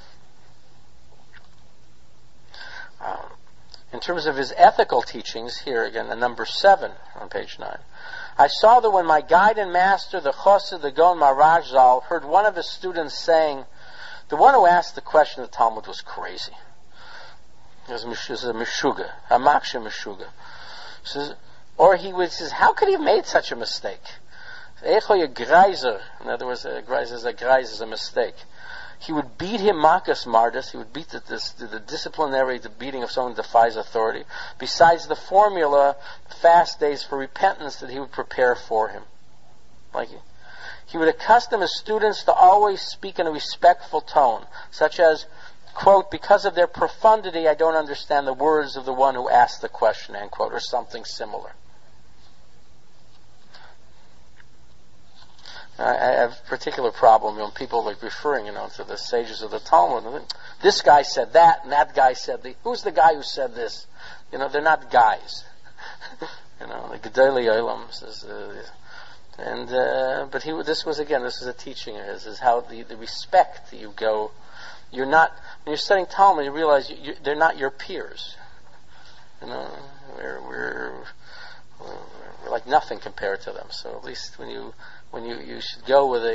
In terms of his ethical teachings, here again, the number 7 on page 9. I saw that when my guide and master, the Chassid, the Gaon Maharaj Zal, heard one of his students saying, the one who asked the question of the Talmud was crazy. It was a meshuga, a maksha meshuga. Or he says, how could he have made such a mistake? In other words, a greiser is a mistake. He would beat him makas mardas. He would beat the disciplinary, the beating of someone who defies authority. Besides the formula, fast days for repentance that he would prepare for him. He would accustom his students to always speak in a respectful tone, such as, quote, because of their profundity, I don't understand the words of the one who asked the question, end quote, or something similar. I have a particular problem when people referring, to the sages of the Talmud. This guy said that, and that guy said who's the guy who said this? They're not guys. The Gedolei Olam says, this was a teaching of his, is how the respect that you go. You're not, when you're studying Talmud, you realize they're not your peers. We're like nothing compared to them. So at least when you should go with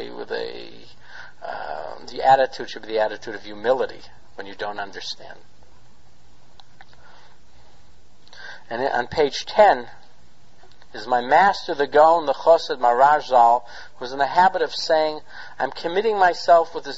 the attitude should be the attitude of humility when you don't understand. And on page 10 is my master, the Gaon, the Chassid Maharaj Zal, who was in the habit of saying, I'm committing myself with the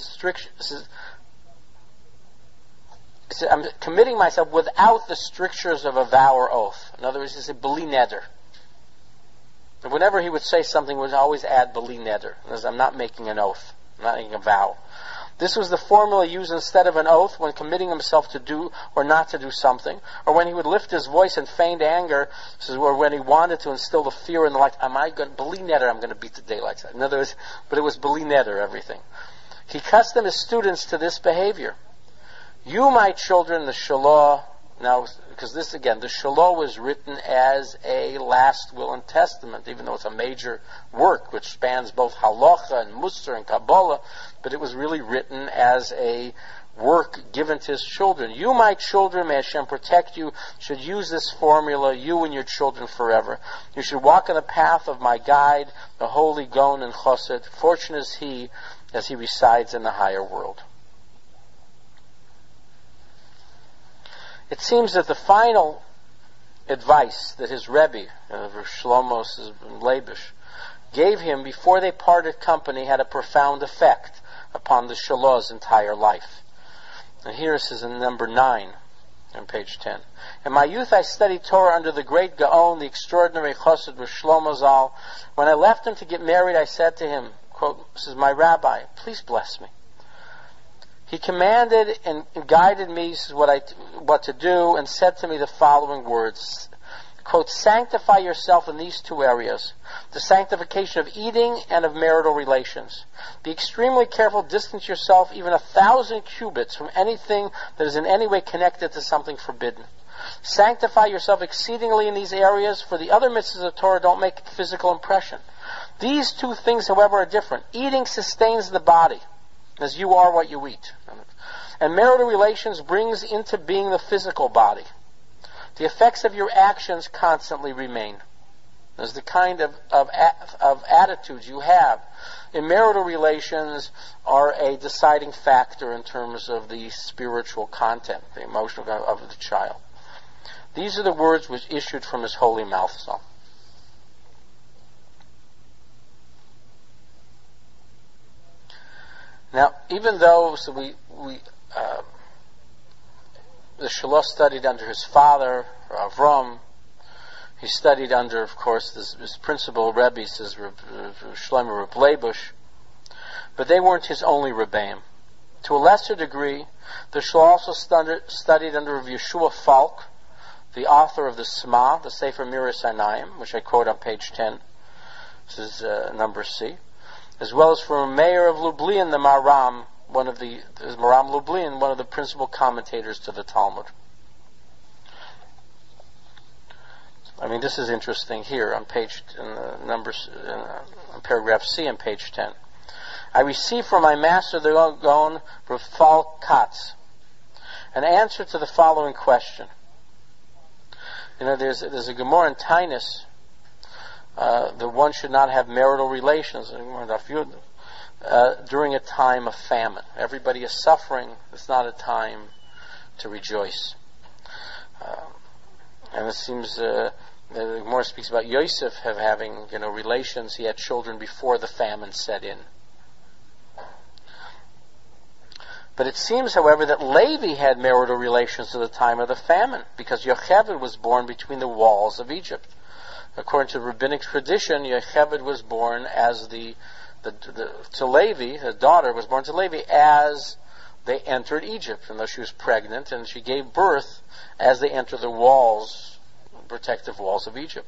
I'm committing myself without the strictures of a vow or oath. In other words, he said, b'li neder. And whenever he would say something, he would always add b'li neder. I'm not making an oath. I'm not making a vow. This was the formula used instead of an oath when committing himself to do or not to do something, or when he would lift his voice in feigned anger, or when he wanted to instill the fear in the light. Am I going to b'li neder? I'm going to beat the daylights out. In other words, but it was b'li neder, everything. He accustomed his students to this behavior. You, my children, the Shalah, now, because this again, the Shalah was written as a last will and testament, even though it's a major work which spans both halacha and Musar and Kabbalah, but it was really written as a work given to his children. You, my children, may Hashem protect you, should use this formula, you and your children forever. You should walk in the path of my guide, the holy Gaon and Chassid. Fortunate is he as he resides in the higher world. It seems that the final advice that his Rebbe, Shlomo Leibish, gave him before they parted company had a profound effect upon the Shalah's entire life. And here it says in number 9 on page 10. In my youth I studied Torah under the great Gaon, the extraordinary Chassid Shlomo Zal. When I left him to get married, I said to him, quote, this is my rabbi, please bless me. He commanded and guided me what to do, and said to me the following words, quote, sanctify yourself in these 2 areas, the sanctification of eating and of marital relations. Be extremely careful, distance yourself even 1,000 cubits from anything that is in any way connected to something forbidden. Sanctify yourself exceedingly in these areas, for the other mitzvahs of Torah don't make a physical impression. These 2 things, however, are different. Eating sustains the body, as you are what you eat. And marital relations brings into being the physical body. The effects of your actions constantly remain. There's the kind of attitudes you have in marital relations are a deciding factor in terms of the spiritual content, the emotional of the child. These are the words which issued from his holy mouth. So. Now, even though the Shiloh studied under his father, Avram, he studied under, of course, his principal Rebbe, says Shlomo Reb Leibush, but they weren't his only Rebbeim. To a lesser degree, the Shiloh also studied under Rav Yeshua Falk, the author of the Sma, the Sefer Miras Einayim, which I quote on page 10. This is number C. As well as from Meir of Lublin, the Maram, Maram Lublin, one of the principal commentators to the Talmud. I mean, this is interesting here on page on paragraph C on page 10. I received from my master, the Gaon Rav Falk Katz, an answer to the following question. You know, there's a Gemara in Tainus that one should not have marital relations during a time of famine. Everybody is suffering. It's not a time to rejoice. And it seems the Gemara speaks about Yosef having relations. He had children before the famine set in. But it seems, however, that Levi had marital relations at the time of the famine, because Yocheved was born between the walls of Egypt. According to rabbinic tradition, Yocheved was born as to Levi, the daughter was born to Levi as they entered Egypt, and though she was pregnant, and she gave birth as they entered the walls, protective walls of Egypt.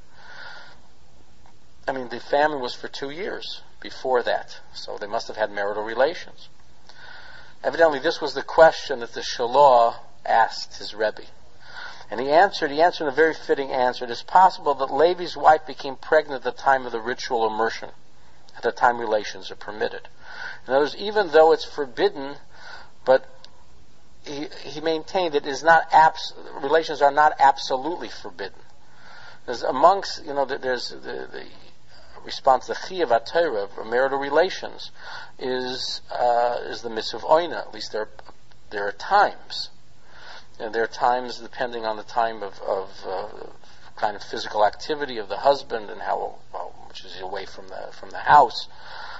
I mean, the famine was for 2 years before that, so they must have had marital relations. Evidently, this was the question that the Shiloh asked his Rebbe. And he answered in a very fitting answer. It is possible that Levi's wife became pregnant at the time of the ritual immersion, at the time relations are permitted. In other words, even though it's forbidden, but he maintained that relations are not absolutely forbidden. There's there's the response to the Chiyuv HaTorah of marital relations is the mitzvah of oina. At least there are times. And there are times, depending on the time of kind of physical activity of the husband and how much is he away from the house.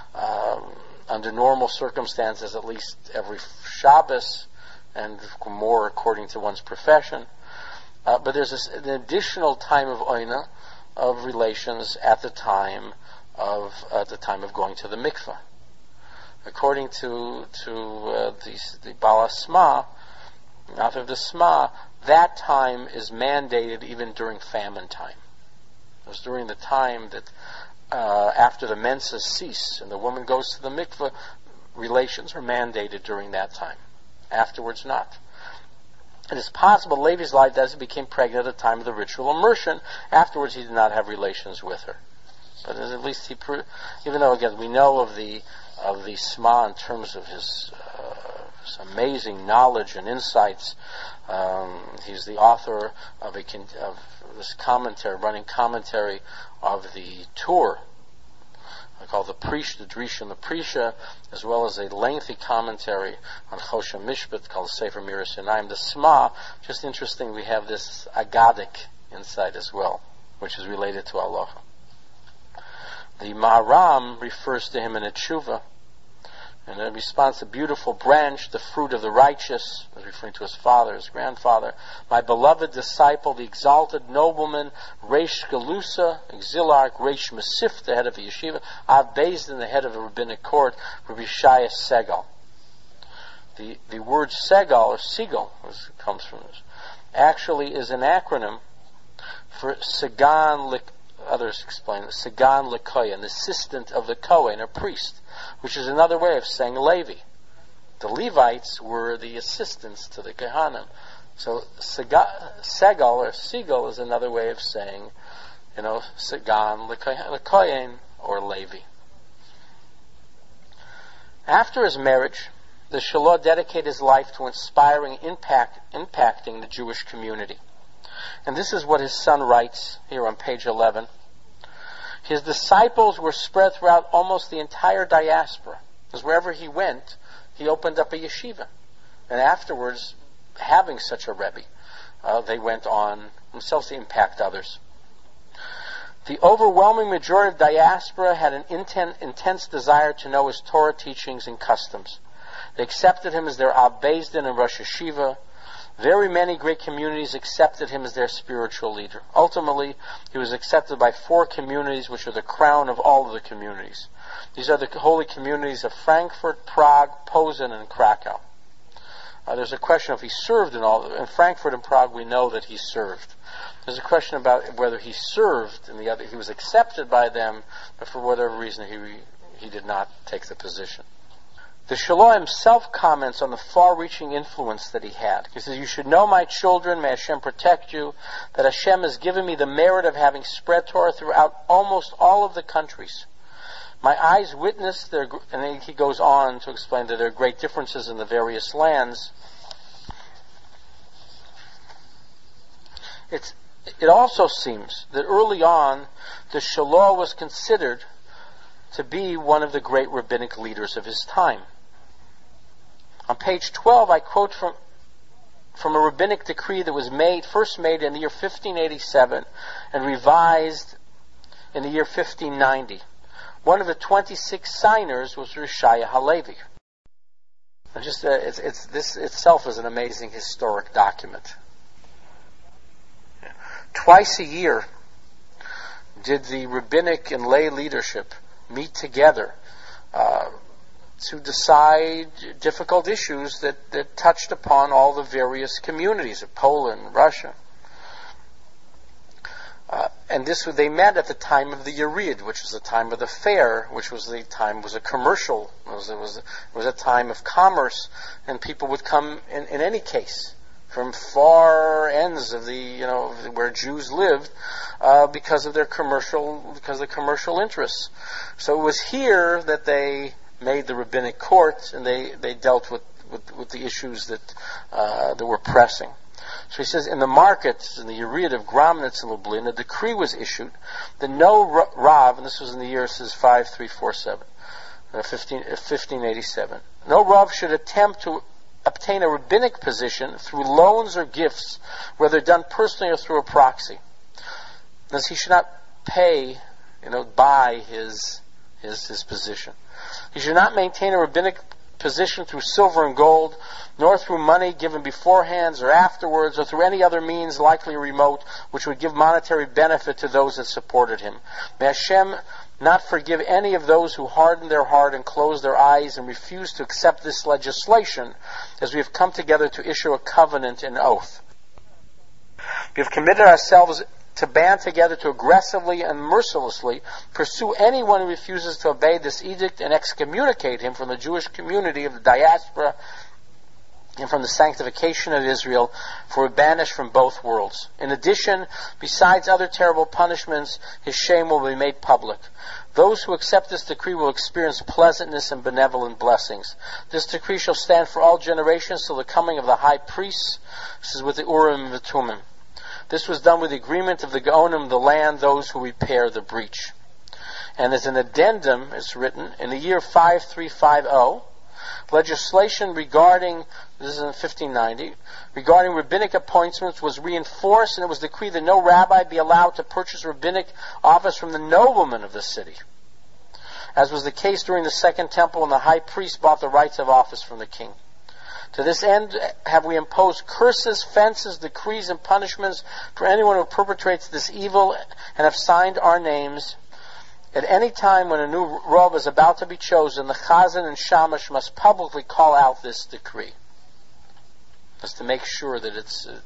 Under normal circumstances, at least every Shabbos, and more according to one's profession. But there's an additional time of oina, of relations at the time of going to the mikveh. According to the Baal HaSma, not of the Sma, that time is mandated even during famine time. It was during the time that after the menses cease and the woman goes to the mikveh, relations are mandated during that time. Afterwards, not. It is possible Levi's wife became pregnant at the time of the ritual immersion. Afterwards, he did not have relations with her. But at least even though again we know of the Sma in terms of his amazing knowledge and insights. He's the author of this running commentary of the Tur, called the Prisha, the Drisha and the Prisha, as well as a lengthy commentary on Choshen Mishpat called the Sefer Miras Einayim. The Sma, just interesting, we have this Agadic insight as well, which is related to Allah. The Maram refers to him in a tshuva, and in response, a beautiful branch, the fruit of the righteous, is referring to his father, his grandfather. My beloved disciple, the exalted nobleman, Reish Galusa, Exilarch, Reish Masif, the head of the yeshiva, Av Bezdin, the head of the rabbinic court, Rabbi Shaya Segal. The word Segal, or Segal, as it comes from this, actually is an acronym for Sagan, others explain it, Sagan Lekoya, an assistant of the Kohen, or priest, which is another way of saying Levi. The Levites were the assistants to the Kohanim. So Segal or Segal is another way of saying, Sagan Lekohen or Levi. After his marriage, the Shiloh dedicated his life to inspiring, impacting the Jewish community. And this is what his son writes here on page 11. His disciples were spread throughout almost the entire diaspora, because wherever he went, he opened up a yeshiva. And afterwards, having such a Rebbe, they went on themselves to impact others. The overwhelming majority of diaspora had an intense desire to know his Torah teachings and customs. They accepted him as their Ab Beis Din and Rosh Hashiva. Very many great communities accepted him as their spiritual leader. Ultimately, he was accepted by 4 communities, which are the crown of all of the communities. These are the holy communities of Frankfurt, Prague, Posen, and Krakow. There's a question if he served in Frankfurt and Prague. We know that he served. There's a question about whether he served in the other. He was accepted by them, but for whatever reason he did not take the position. The Shiloh himself comments on the far-reaching influence that he had. He says, "You should know, my children, may Hashem protect you, that Hashem has given me the merit of having spread Torah throughout almost all of the countries. My eyes witnessed their," and then he goes on to explain that there are great differences in the various lands. It also seems that early on, the Shiloh was considered to be one of the great rabbinic leaders of his time. On page 12, I quote from a rabbinic decree that was first made in the year 1587 and revised in the year 1590. One of the 26 signers was Rishaya Halevi. This itself is an amazing historic document. Twice a year did the rabbinic and lay leadership meet together to decide difficult issues that touched upon all the various communities of Poland, Russia. And they met at the time of the Yerid, which was the time of the fair, which was a commercial. It was a time of commerce, and people would come in any case from far ends of where Jews lived because of the commercial interests. So it was here that they made the rabbinic court, and they dealt with the issues that were pressing. So he says, in the market, in the Yerid of Gromnitz and Lublin, a decree was issued that no Rav, and this was in the year 5347, 1587, no Rav should attempt to obtain a rabbinic position through loans or gifts, whether done personally or through a proxy. Thus, he should not buy his position. He should not maintain a rabbinic position through silver and gold, nor through money given beforehand or afterwards, or through any other means likely remote, which would give monetary benefit to those that supported him. May Hashem not forgive any of those who harden their heart and close their eyes and refuse to accept this legislation, as we have come together to issue a covenant and oath. We have committed ourselves to band together to aggressively and mercilessly pursue anyone who refuses to obey this edict and excommunicate him from the Jewish community of the diaspora and from the sanctification of Israel, for we're banished from both worlds. In addition, besides other terrible punishments, his shame will be made public. Those who accept this decree will experience pleasantness and benevolent blessings. This decree shall stand for all generations till the coming of the high priests. This is with the Urim and the Tumim. This was done with the agreement of the Gaonim of the land, those who repair the breach. And as an addendum, it's written, in the year 5350, legislation regarding, this is in 1590, regarding rabbinic appointments was reinforced, and it was decreed that no rabbi be allowed to purchase rabbinic office from the noblemen of the city, as was the case during the Second Temple, when the high priest bought the rights of office from the king. To this end have we imposed curses, fences, decrees, and punishments for anyone who perpetrates this evil, and have signed our names. At any time when a new Rav is about to be chosen, the Chazan and Shamash must publicly call out this decree. Just to make sure that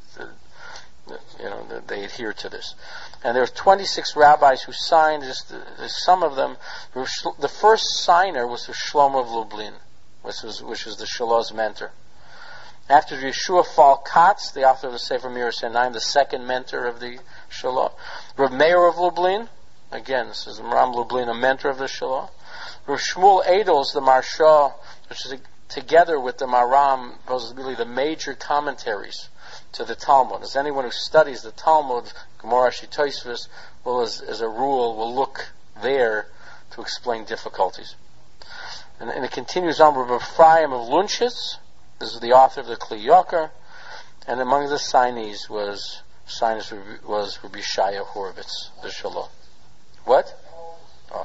that they adhere to this. And there are 26 rabbis who signed. Some of them. The first signer was the Shlomo of Lublin, which was the Shiloh's mentor. After Yeshua Fall Katz, the author of the Sefer Miras Yanaim, the second mentor of the Shiloh. Rav Meir of Lublin, again, this is Ram Lublin, a mentor of the Shiloh. Rav Shmuel Edel's the Marsha, which is together with the Maram, those are really the major commentaries to the Talmud. As anyone who studies the Talmud, Gemara, Tosfos, will, as a rule, will look there to explain difficulties. And it continues on with Ephraim of Lunchitz. This is the author of the Kli Yakar. And among the signees was Rabbi Shaya Horowitz, the Shalom. What? Oh.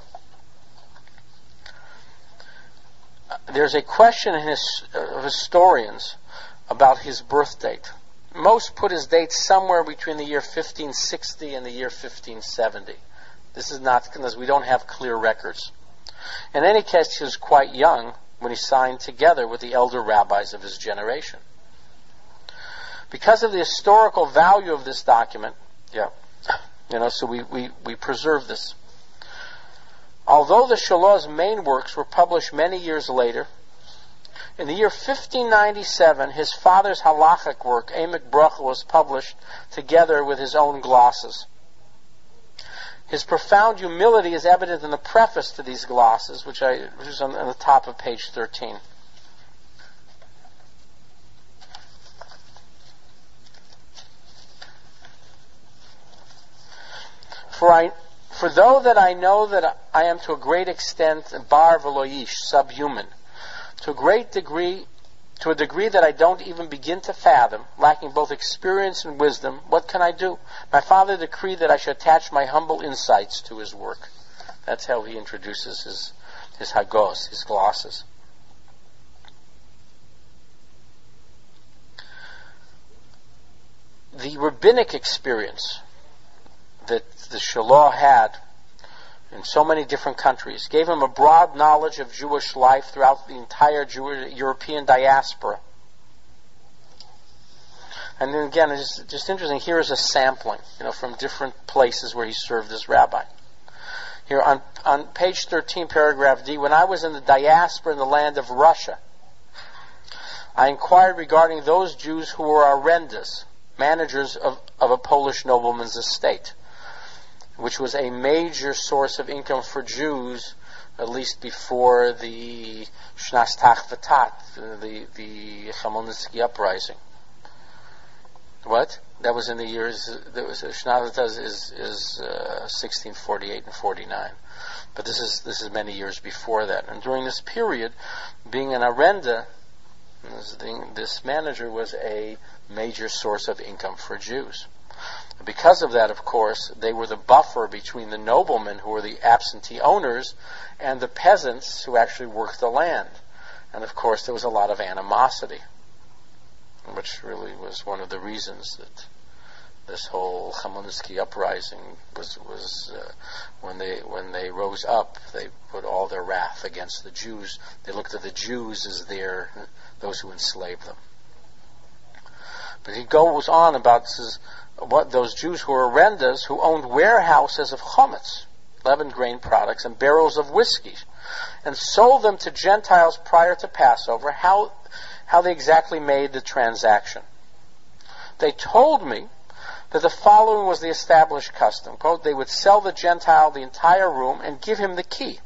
There's a question of historians about his birth date. Most put his date somewhere between the year 1560 and the year 1570. This is not, because we don't have clear records. In any case, he was quite young when he signed together with the elder rabbis of his generation. Because of the historical value of this document, so we preserve this. Although the Shalah's main works were published many years later, in the year 1597, his father's halachic work, Emek Bracha, was published together with his own glosses. His profound humility is evident in the preface to these glosses, which is on the top of page 13. For though that I know that I am to a great extent bar v'loyish, subhuman, to a degree that I don't even begin to fathom, lacking both experience and wisdom, what can I do? My father decreed that I should attach my humble insights to his work. That's how he introduces his hagos, his glosses. The rabbinic experience that the Shalah had in so many different countries gave him a broad knowledge of Jewish life throughout the entire European diaspora. And then again, it's just interesting, here is a sampling, from different places where he served as rabbi. Here on page 13, paragraph D, when I was in the diaspora in the land of Russia, I inquired regarding those Jews who were arendas, managers of a Polish nobleman's estate, which was a major source of income for Jews, at least before the Shnas Tachvatat, the Chmielnicki uprising. What? That was in the years, Shnas Tachvatat is 1648 and 49. But this is many years before that. And during this period, being an arenda, this manager was a major source of income for Jews. Because of that, of course, they were the buffer between the noblemen, who were the absentee owners, and the peasants who actually worked the land. And of course, there was a lot of animosity, which really was one of the reasons that this whole Chmielnicki uprising was when they rose up, they put all their wrath against the Jews. They looked at the Jews as those who enslaved them. But he goes on about what those Jews who were arendas, who owned warehouses of chametz, leavened grain products, and barrels of whiskey, and sold them to Gentiles prior to Passover, how they exactly made the transaction. They told me that the following was the established custom. Quote, they would sell the Gentile the entire room and give him the key.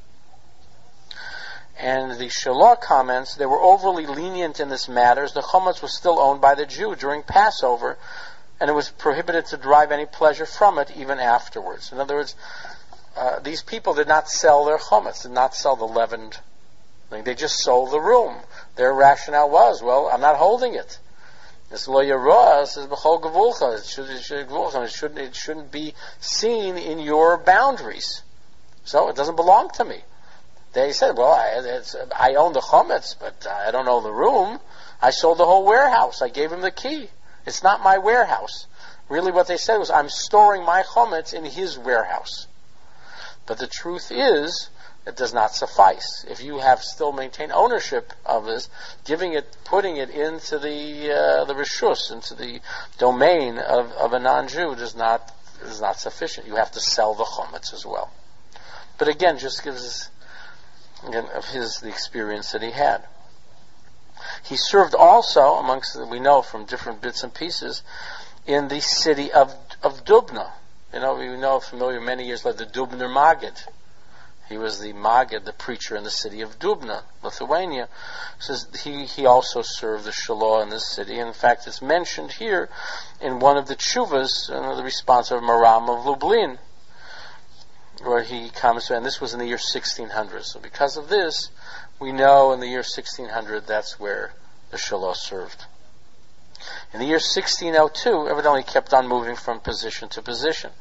And the Shalah comments, they were overly lenient in this matter, as the chametz was still owned by the Jew during Passover, and it was prohibited to derive any pleasure from it even afterwards. In other words, these people did not sell their chametz, did not sell the leavened thing. They just sold the room. Their rationale was, well, I'm not holding it. This lo yaroah says b'chol gevulcha. It shouldn't be seen in your boundaries. So it doesn't belong to me. They said, well, I own the chametz, but I don't own the room. I sold the whole warehouse. I gave him the key. It's not my warehouse. Really what they said was, I'm storing my chametz in his warehouse. But the truth is, it does not suffice. If you have still maintained ownership of this, putting it into the reshus, into the domain of a non-Jew is not sufficient. You have to sell the chametz as well. But again, just gives us the experience that he had. He served also, we know from different bits and pieces, in the city of Dubna. We know familiar many years later, the Dubner Magid. He was the Magid, the preacher in the city of Dubna, Lithuania. Says he also served the Shalah in this city. In fact, it's mentioned here in one of the tshuvas, the response of Maram of Lublin. where he comes, and this was in the year 1600. So because of this, we know in the year 1600 that's where the Shaloh served. In the year 1602, evidently kept on moving from position to position.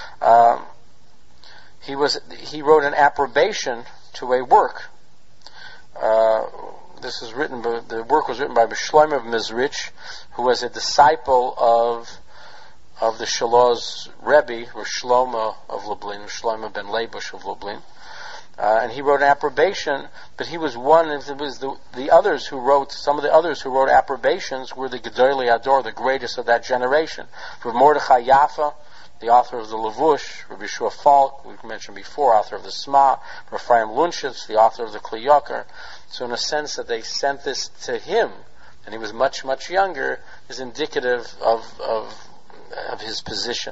He wrote an approbation to a work. The work was written by Shlomo of Mezrich, who was a disciple of the Shaloh's Rebbe, or Shlomo of Lublin, Shlomo ben Lebush of Lublin. And he wrote an approbation, but he was one, it was the others who wrote, some of the others who wrote approbations were the Gedolei Ador, the greatest of that generation. Rav Mordechai Yaffa, the author of the Levush, Rabbi Yeshua Falk, we've mentioned before, author of the Sma, Raphaim Lunchitz, the author of the Kli Yakar. So in a sense that they sent this to him, and he was much, much younger, is indicative of his position.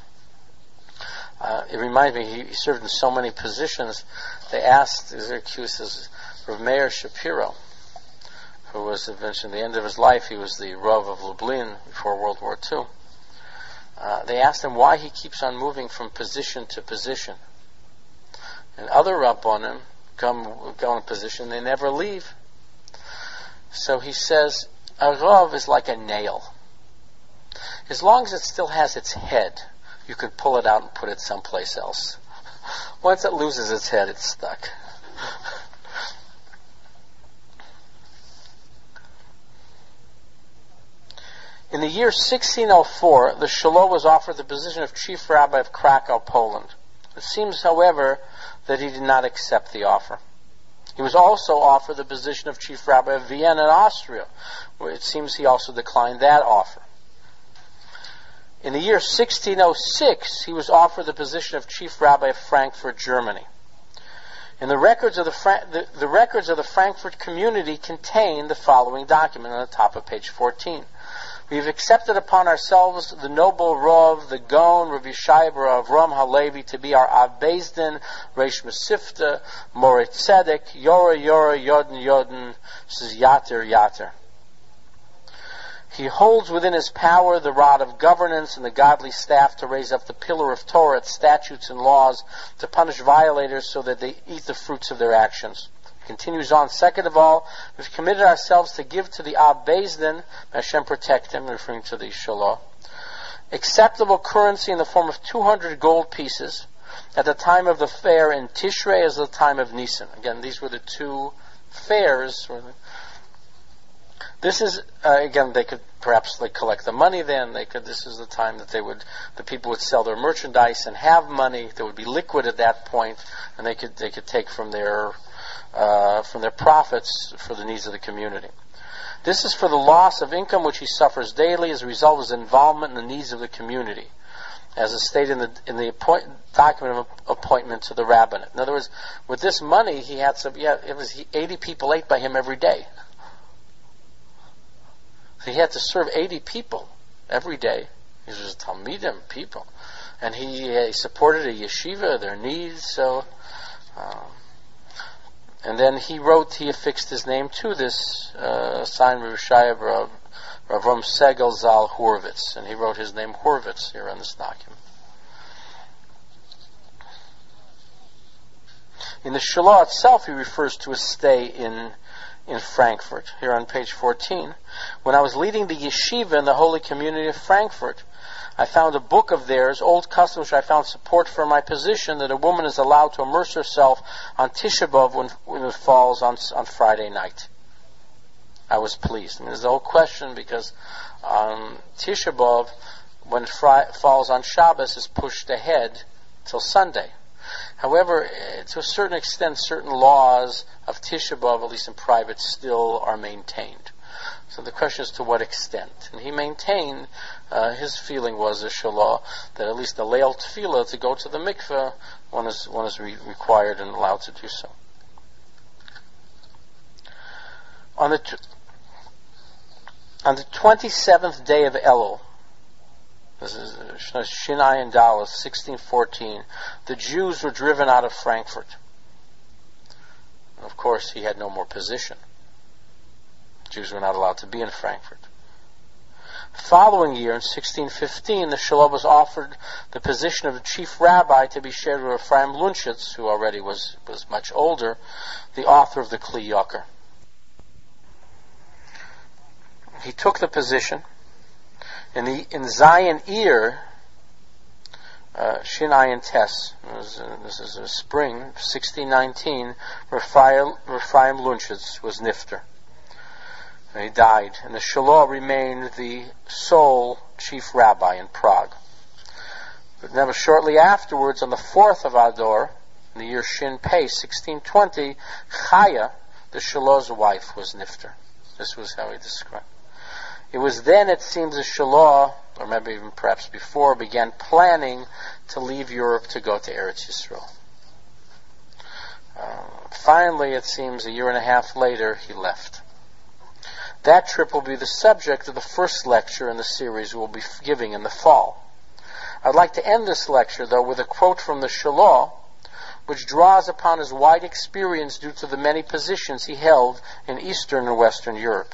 It reminds me, he served in so many positions. They asked, as they're accused, as Rav Meir Shapiro, who was eventually, at the end of his life, he was the Rav of Lublin before World War II. They asked him why he keeps on moving from position to position. And other Rabbonim go in position, they never leave. So he says, a Rav is like a nail. As long as it still has its head, you could pull it out and put it someplace else. Once it loses its head, it's stuck. In the year 1604, the Shaloh was offered the position of chief rabbi of Krakow, Poland. It seems, however, that he did not accept the offer. He was also offered the position of chief rabbi of Vienna in Austria, where it seems he also declined that offer. In the year 1606, he was offered the position of chief rabbi of Frankfurt, Germany. And the records of the Frankfurt community contain the following document on the top of page 14. We have accepted upon ourselves the noble Rav, the Gaon, Rav Yishai bar Avram Halevi, to be our Av Beis Din, Reish Mesifta, Moreh Tzedek, Yora Yodin Yodin, says Yater Yater. He holds within his power the rod of governance and the godly staff to raise up the pillar of Torah, its statutes and laws, to punish violators so that they eat the fruits of their actions. Continues on, second of all, we've committed ourselves to give to the Av Beis Din, Hashem protect him, referring to the Shaloh, acceptable currency in the form of 200 gold pieces at the time of the fair in Tishrei as the time of Nisan. Again, these were the two fairs. This is, again, they could perhaps collect the money then. This is the time that the people would sell their merchandise and have money. There would be liquid at that point, and they could take from their profits for the needs of the community. This is for the loss of income which he suffers daily as a result of his involvement in the needs of the community, as is stated in the document of appointment to the rabbinate. In other words, with this money, he had 80 people ate by him every day. So he had to serve 80 people every day. He was Talmidim people, and he supported a yeshiva, their needs. So. And then he affixed his name to this sign, Rav Shaya Rav Avram Segel Zal Horvitz, and he wrote his name Horvitz here on this document. In the Shaloh itself, he refers to a stay in Frankfurt. Here on page 14, when I was leading the yeshiva in the holy community of Frankfurt, I found a book of theirs, old custom which I found support for my position, that a woman is allowed to immerse herself on Tisha B'Av when it falls on Friday night. I was pleased. There's the whole question, because Tisha B'Av, when it falls on Shabbos, is pushed ahead till Sunday. However, to a certain extent, certain laws of Tisha B'Av, at least in private, still are maintained. So the question is to what extent. And he maintained, his feeling was, a Shaloh, that at least the Leil Tefillah, to go to the mikveh, one is required and allowed to do so. On the 27th day of Elul, this is Shinayin Dallas, 1614, the Jews were driven out of Frankfurt. And of course, he had no more position. Jews were not allowed to be in Frankfurt. Following year, in 1615, the Shlomo was offered the position of the chief rabbi to be shared with Ephraim Lunchitz, who already was much older, the author of the Kli Yakar. He took the position. In Zion Ir, Shin Ayin Tes, this is a spring, 1619, Ephraim Lunchitz was Nifter. He died, and the Shlomo remained the sole chief rabbi in Prague. But then shortly afterwards, on the 4th of Adar, in the year Shin Pei, 1620, Chaya, the Shlomo's wife, was Nifter. This was how he described. It was then, it seems, the Shlomo, or maybe even perhaps before, began planning to leave Europe to go to Eretz Yisrael. Finally, it seems, a year and a half later, he left. That trip will be the subject of the first lecture in the series we'll be giving in the fall. I'd like to end this lecture, though, with a quote from the Shlomo, which draws upon his wide experience due to the many positions he held in Eastern and Western Europe.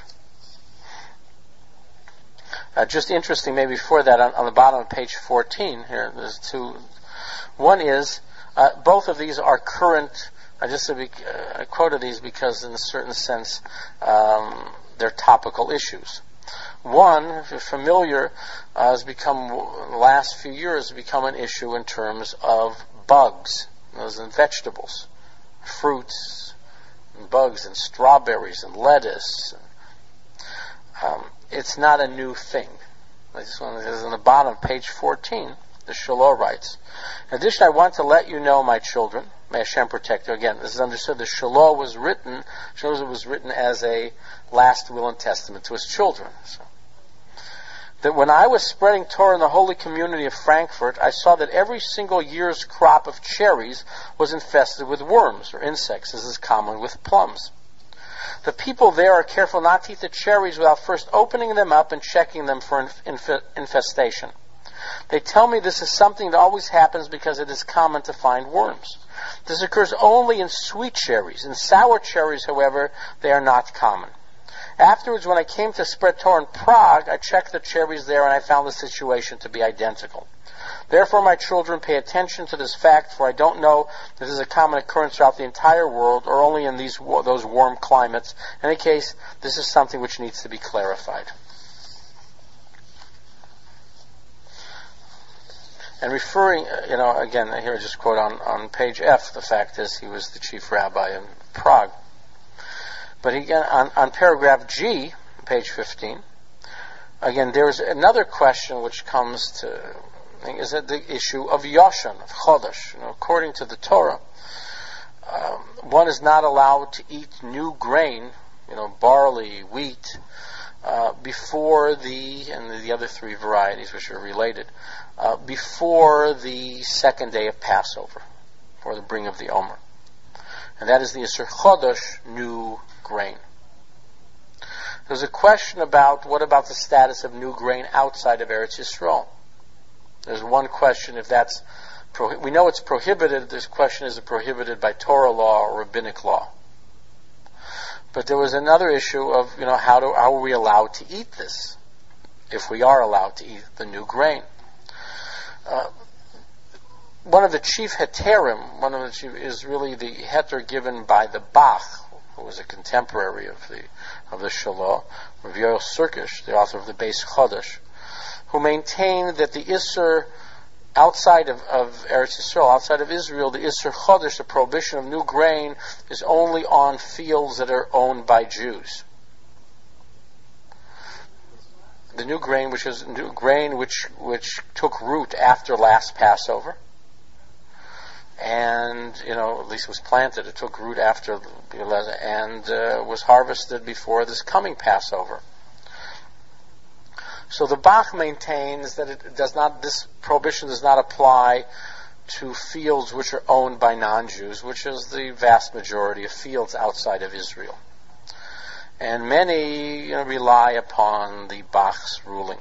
Just interesting, maybe before that, on the bottom of page 14, here, there's two. One is, both of these are current. I quoted these because, in a certain sense, they're topical issues. One, if you're familiar, has become, in the last few years, become an issue in terms of bugs, those in vegetables, fruits, and bugs, and strawberries, and lettuce. It's not a new thing. This one is on the bottom of page 14. The Shlomo writes, in addition, I want to let you know, my children, may Hashem protect you. Again, this is understood. The Shlomo was written as a last will and testament to his children. So, that when I was spreading Torah in the holy community of Frankfurt, I saw that every single year's crop of cherries was infested with worms or insects, as is common with plums. The people there are careful not to eat the cherries without first opening them up and checking them for infestation. They tell me this is something that always happens because it is common to find worms. This occurs only in sweet cherries. In sour cherries, however, they are not common. Afterwards, when I came to spread Torah in Prague, I checked the cherries there and I found the situation to be identical. Therefore, my children, pay attention to this fact, for I don't know if this is a common occurrence throughout the entire world or only in those warm climates. In any case, this is something which needs to be clarified. And referring, again, here I just quote on page F, the fact is he was the chief rabbi in Prague. But again, on paragraph G, page 15, again, there's another question which comes to, is that the issue of Yoshan, of Chodesh. According to the Torah, one is not allowed to eat new grain, barley, wheat, before the other three varieties which are related, before the second day of Passover, or the bring of the Omer. And that is the Yisur Chodesh, new grain. There's a question about what about the status of new grain outside of Eretz Yisrael. There's one question if that's we know it's prohibited. This question is it prohibited by Torah law or rabbinic law. But there was another issue of how are we allowed to eat this, if we are allowed to eat the new grain. One of the chief heterim, is really the heter given by the Bach, who was a contemporary of the Shlomo, Rav Yoel Sirkish, the author of the Beis Chodesh, who maintained that the Isser outside of Eretz Yisrael, outside of Israel, the Isser Chodesh, the prohibition of new grain, is only on fields that are owned by Jews. The new grain, which took root after last Passover, and at least was planted. It took root after, and was harvested before this coming Passover. So the Bach maintains that this prohibition does not apply to fields which are owned by non-Jews, which is the vast majority of fields outside of Israel. And many rely upon the Bach's ruling.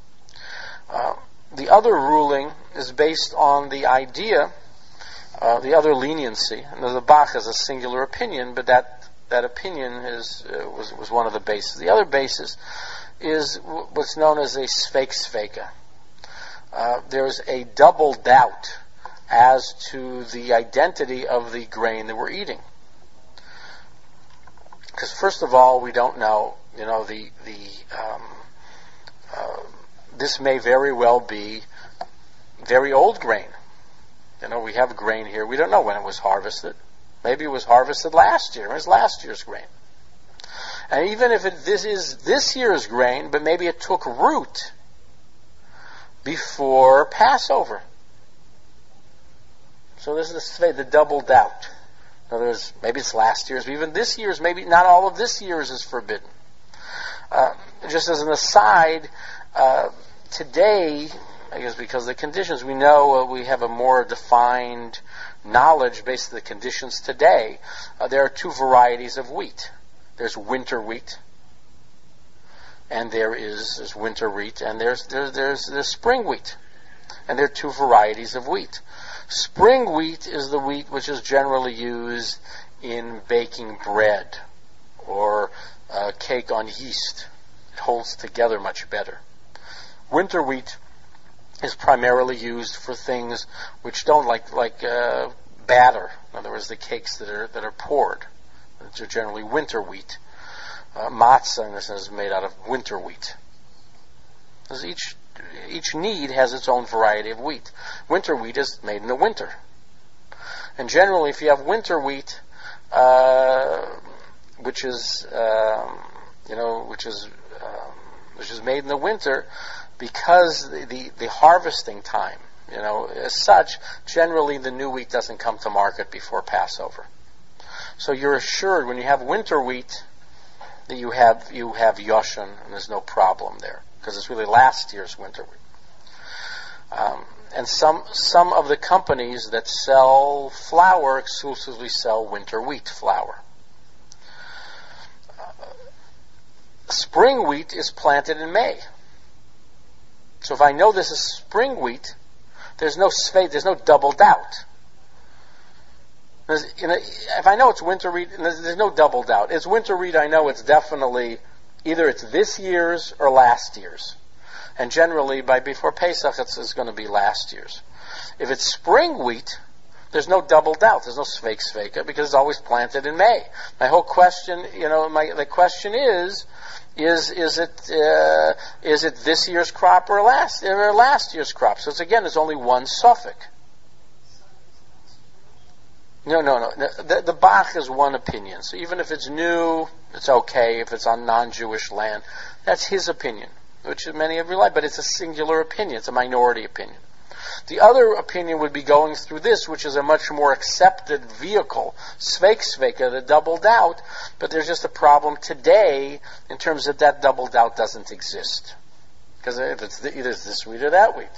The other ruling is based on the idea, the other leniency. And the Bach has a singular opinion, but that opinion was one of the bases. The other basis is what's known as a sfeik. There's a double doubt as to the identity of the grain that we're eating. Because first of all, we don't know, this may very well be very old grain. We have grain here. We don't know when it was harvested. Maybe it was harvested last year. It was last year's grain. And even if this is this year's grain, but maybe it took root before Passover. So this is the double doubt. In other words, maybe it's last year's, but even this year's, maybe not all of this year's is forbidden. Just as an aside, today, I guess because of the conditions, we know we have a more defined knowledge based on the conditions today. There are two varieties of wheat. There's winter wheat, and there's winter wheat, and there's spring wheat, and there are two varieties of wheat. Spring wheat is the wheat which is generally used in baking bread or cake on yeast. It holds together much better. Winter wheat is primarily used for things which don't like batter. In other words, the cakes that are poured. Which are generally winter wheat. Matzah, in this sense, is made out of winter wheat. Because each need has its own variety of wheat. Winter wheat is made in the winter. And generally, if you have winter wheat, which is made in the winter, because the harvesting time, as such, generally the new wheat doesn't come to market before Passover. So you're assured when you have winter wheat that you have yoshin, and there's no problem there because it's really last year's winter wheat. And some of the companies that sell flour exclusively sell winter wheat flour. Spring wheat is planted in May. So if I know this is spring wheat, there's no double doubt. If I know it's winter wheat, there's no double doubt. It's winter wheat, I know it's definitely either it's this year's or last year's. And generally, before Pesach, it's going to be last year's. If it's spring wheat, there's no double doubt. There's no sfeika because it's always planted in May. My whole question, the question is it this year's crop or last year's crop? So it's only one suffix. No. The Bach is one opinion. So even if it's new, it's okay. If it's on non-Jewish land, that's his opinion, which many have relied. But it's a singular opinion. It's a minority opinion. The other opinion would be going through this, which is a much more accepted vehicle, sfeika, the double doubt. But there's just a problem today in terms of that double doubt doesn't exist. Because if it's either this wheat or that wheat,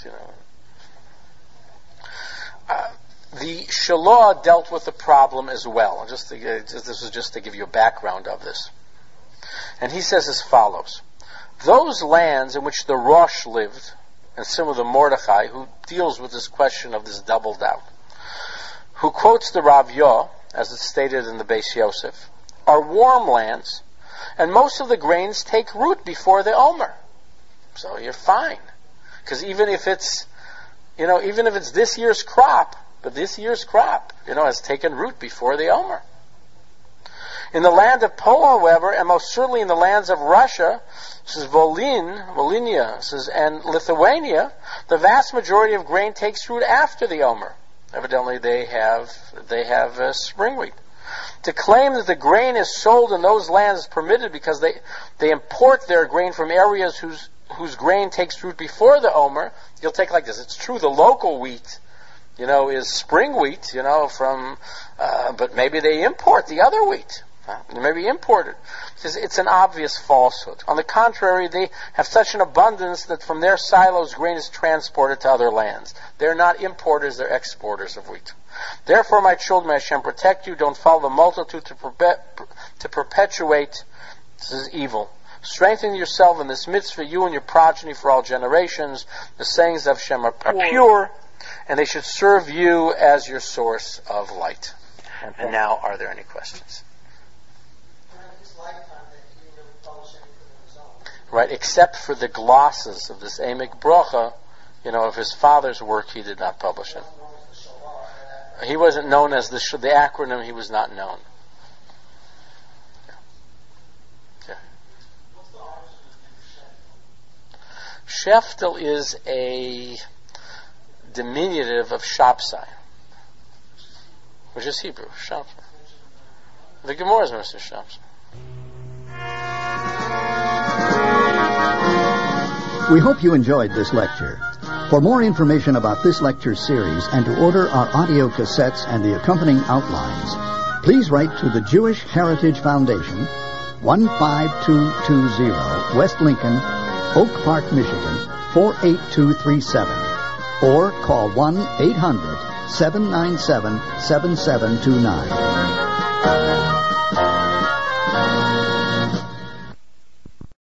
The Shalah dealt with the problem as well. This is just to give you a background of this. And he says as follows. Those lands in which the Rosh lived, and similar to Mordechai, who deals with this question of this double doubt, who quotes the Rav Yah, as it's stated in the Beis Yosef, are warm lands, and most of the grains take root before the Omer. So you're fine. Because even if it's this year's crop, but this year's crop, has taken root before the Omer. In the land of Poland, however, and most certainly in the lands of Russia, says Volhynia, and Lithuania, the vast majority of grain takes root after the Omer. Evidently, they have spring wheat. To claim that the grain is sold in those lands is permitted because they import their grain from areas whose grain takes root before the Omer. You'll take like this. It's true the local wheat, is spring wheat, but maybe they import the other wheat. Maybe imported. It's an obvious falsehood. On the contrary, they have such an abundance that from their silos grain is transported to other lands. They're not importers, they're exporters of wheat. Therefore, my children, may Hashem protect you. Don't follow the multitude to perpetuate evil. Strengthen yourself in this mitzvah, you and your progeny for all generations. The sayings of Hashem are pure, and they should serve you as your source of light. And now, are there any questions? right? Except for the glosses of this Emek Brocha, of his father's work, he did not publish it. He wasn't known as the acronym. He was not known. Yeah. Sheftel is a diminutive of Shapsai, which is Hebrew. Shapsai. The Gemara is Mr. Shapsai. We hope you enjoyed this lecture. For more information about this lecture series and to order our audio cassettes and the accompanying outlines, please write to the Jewish Heritage Foundation, 15220 West Lincoln, Oak Park, Michigan, 48237, or call 1-800-797-7729.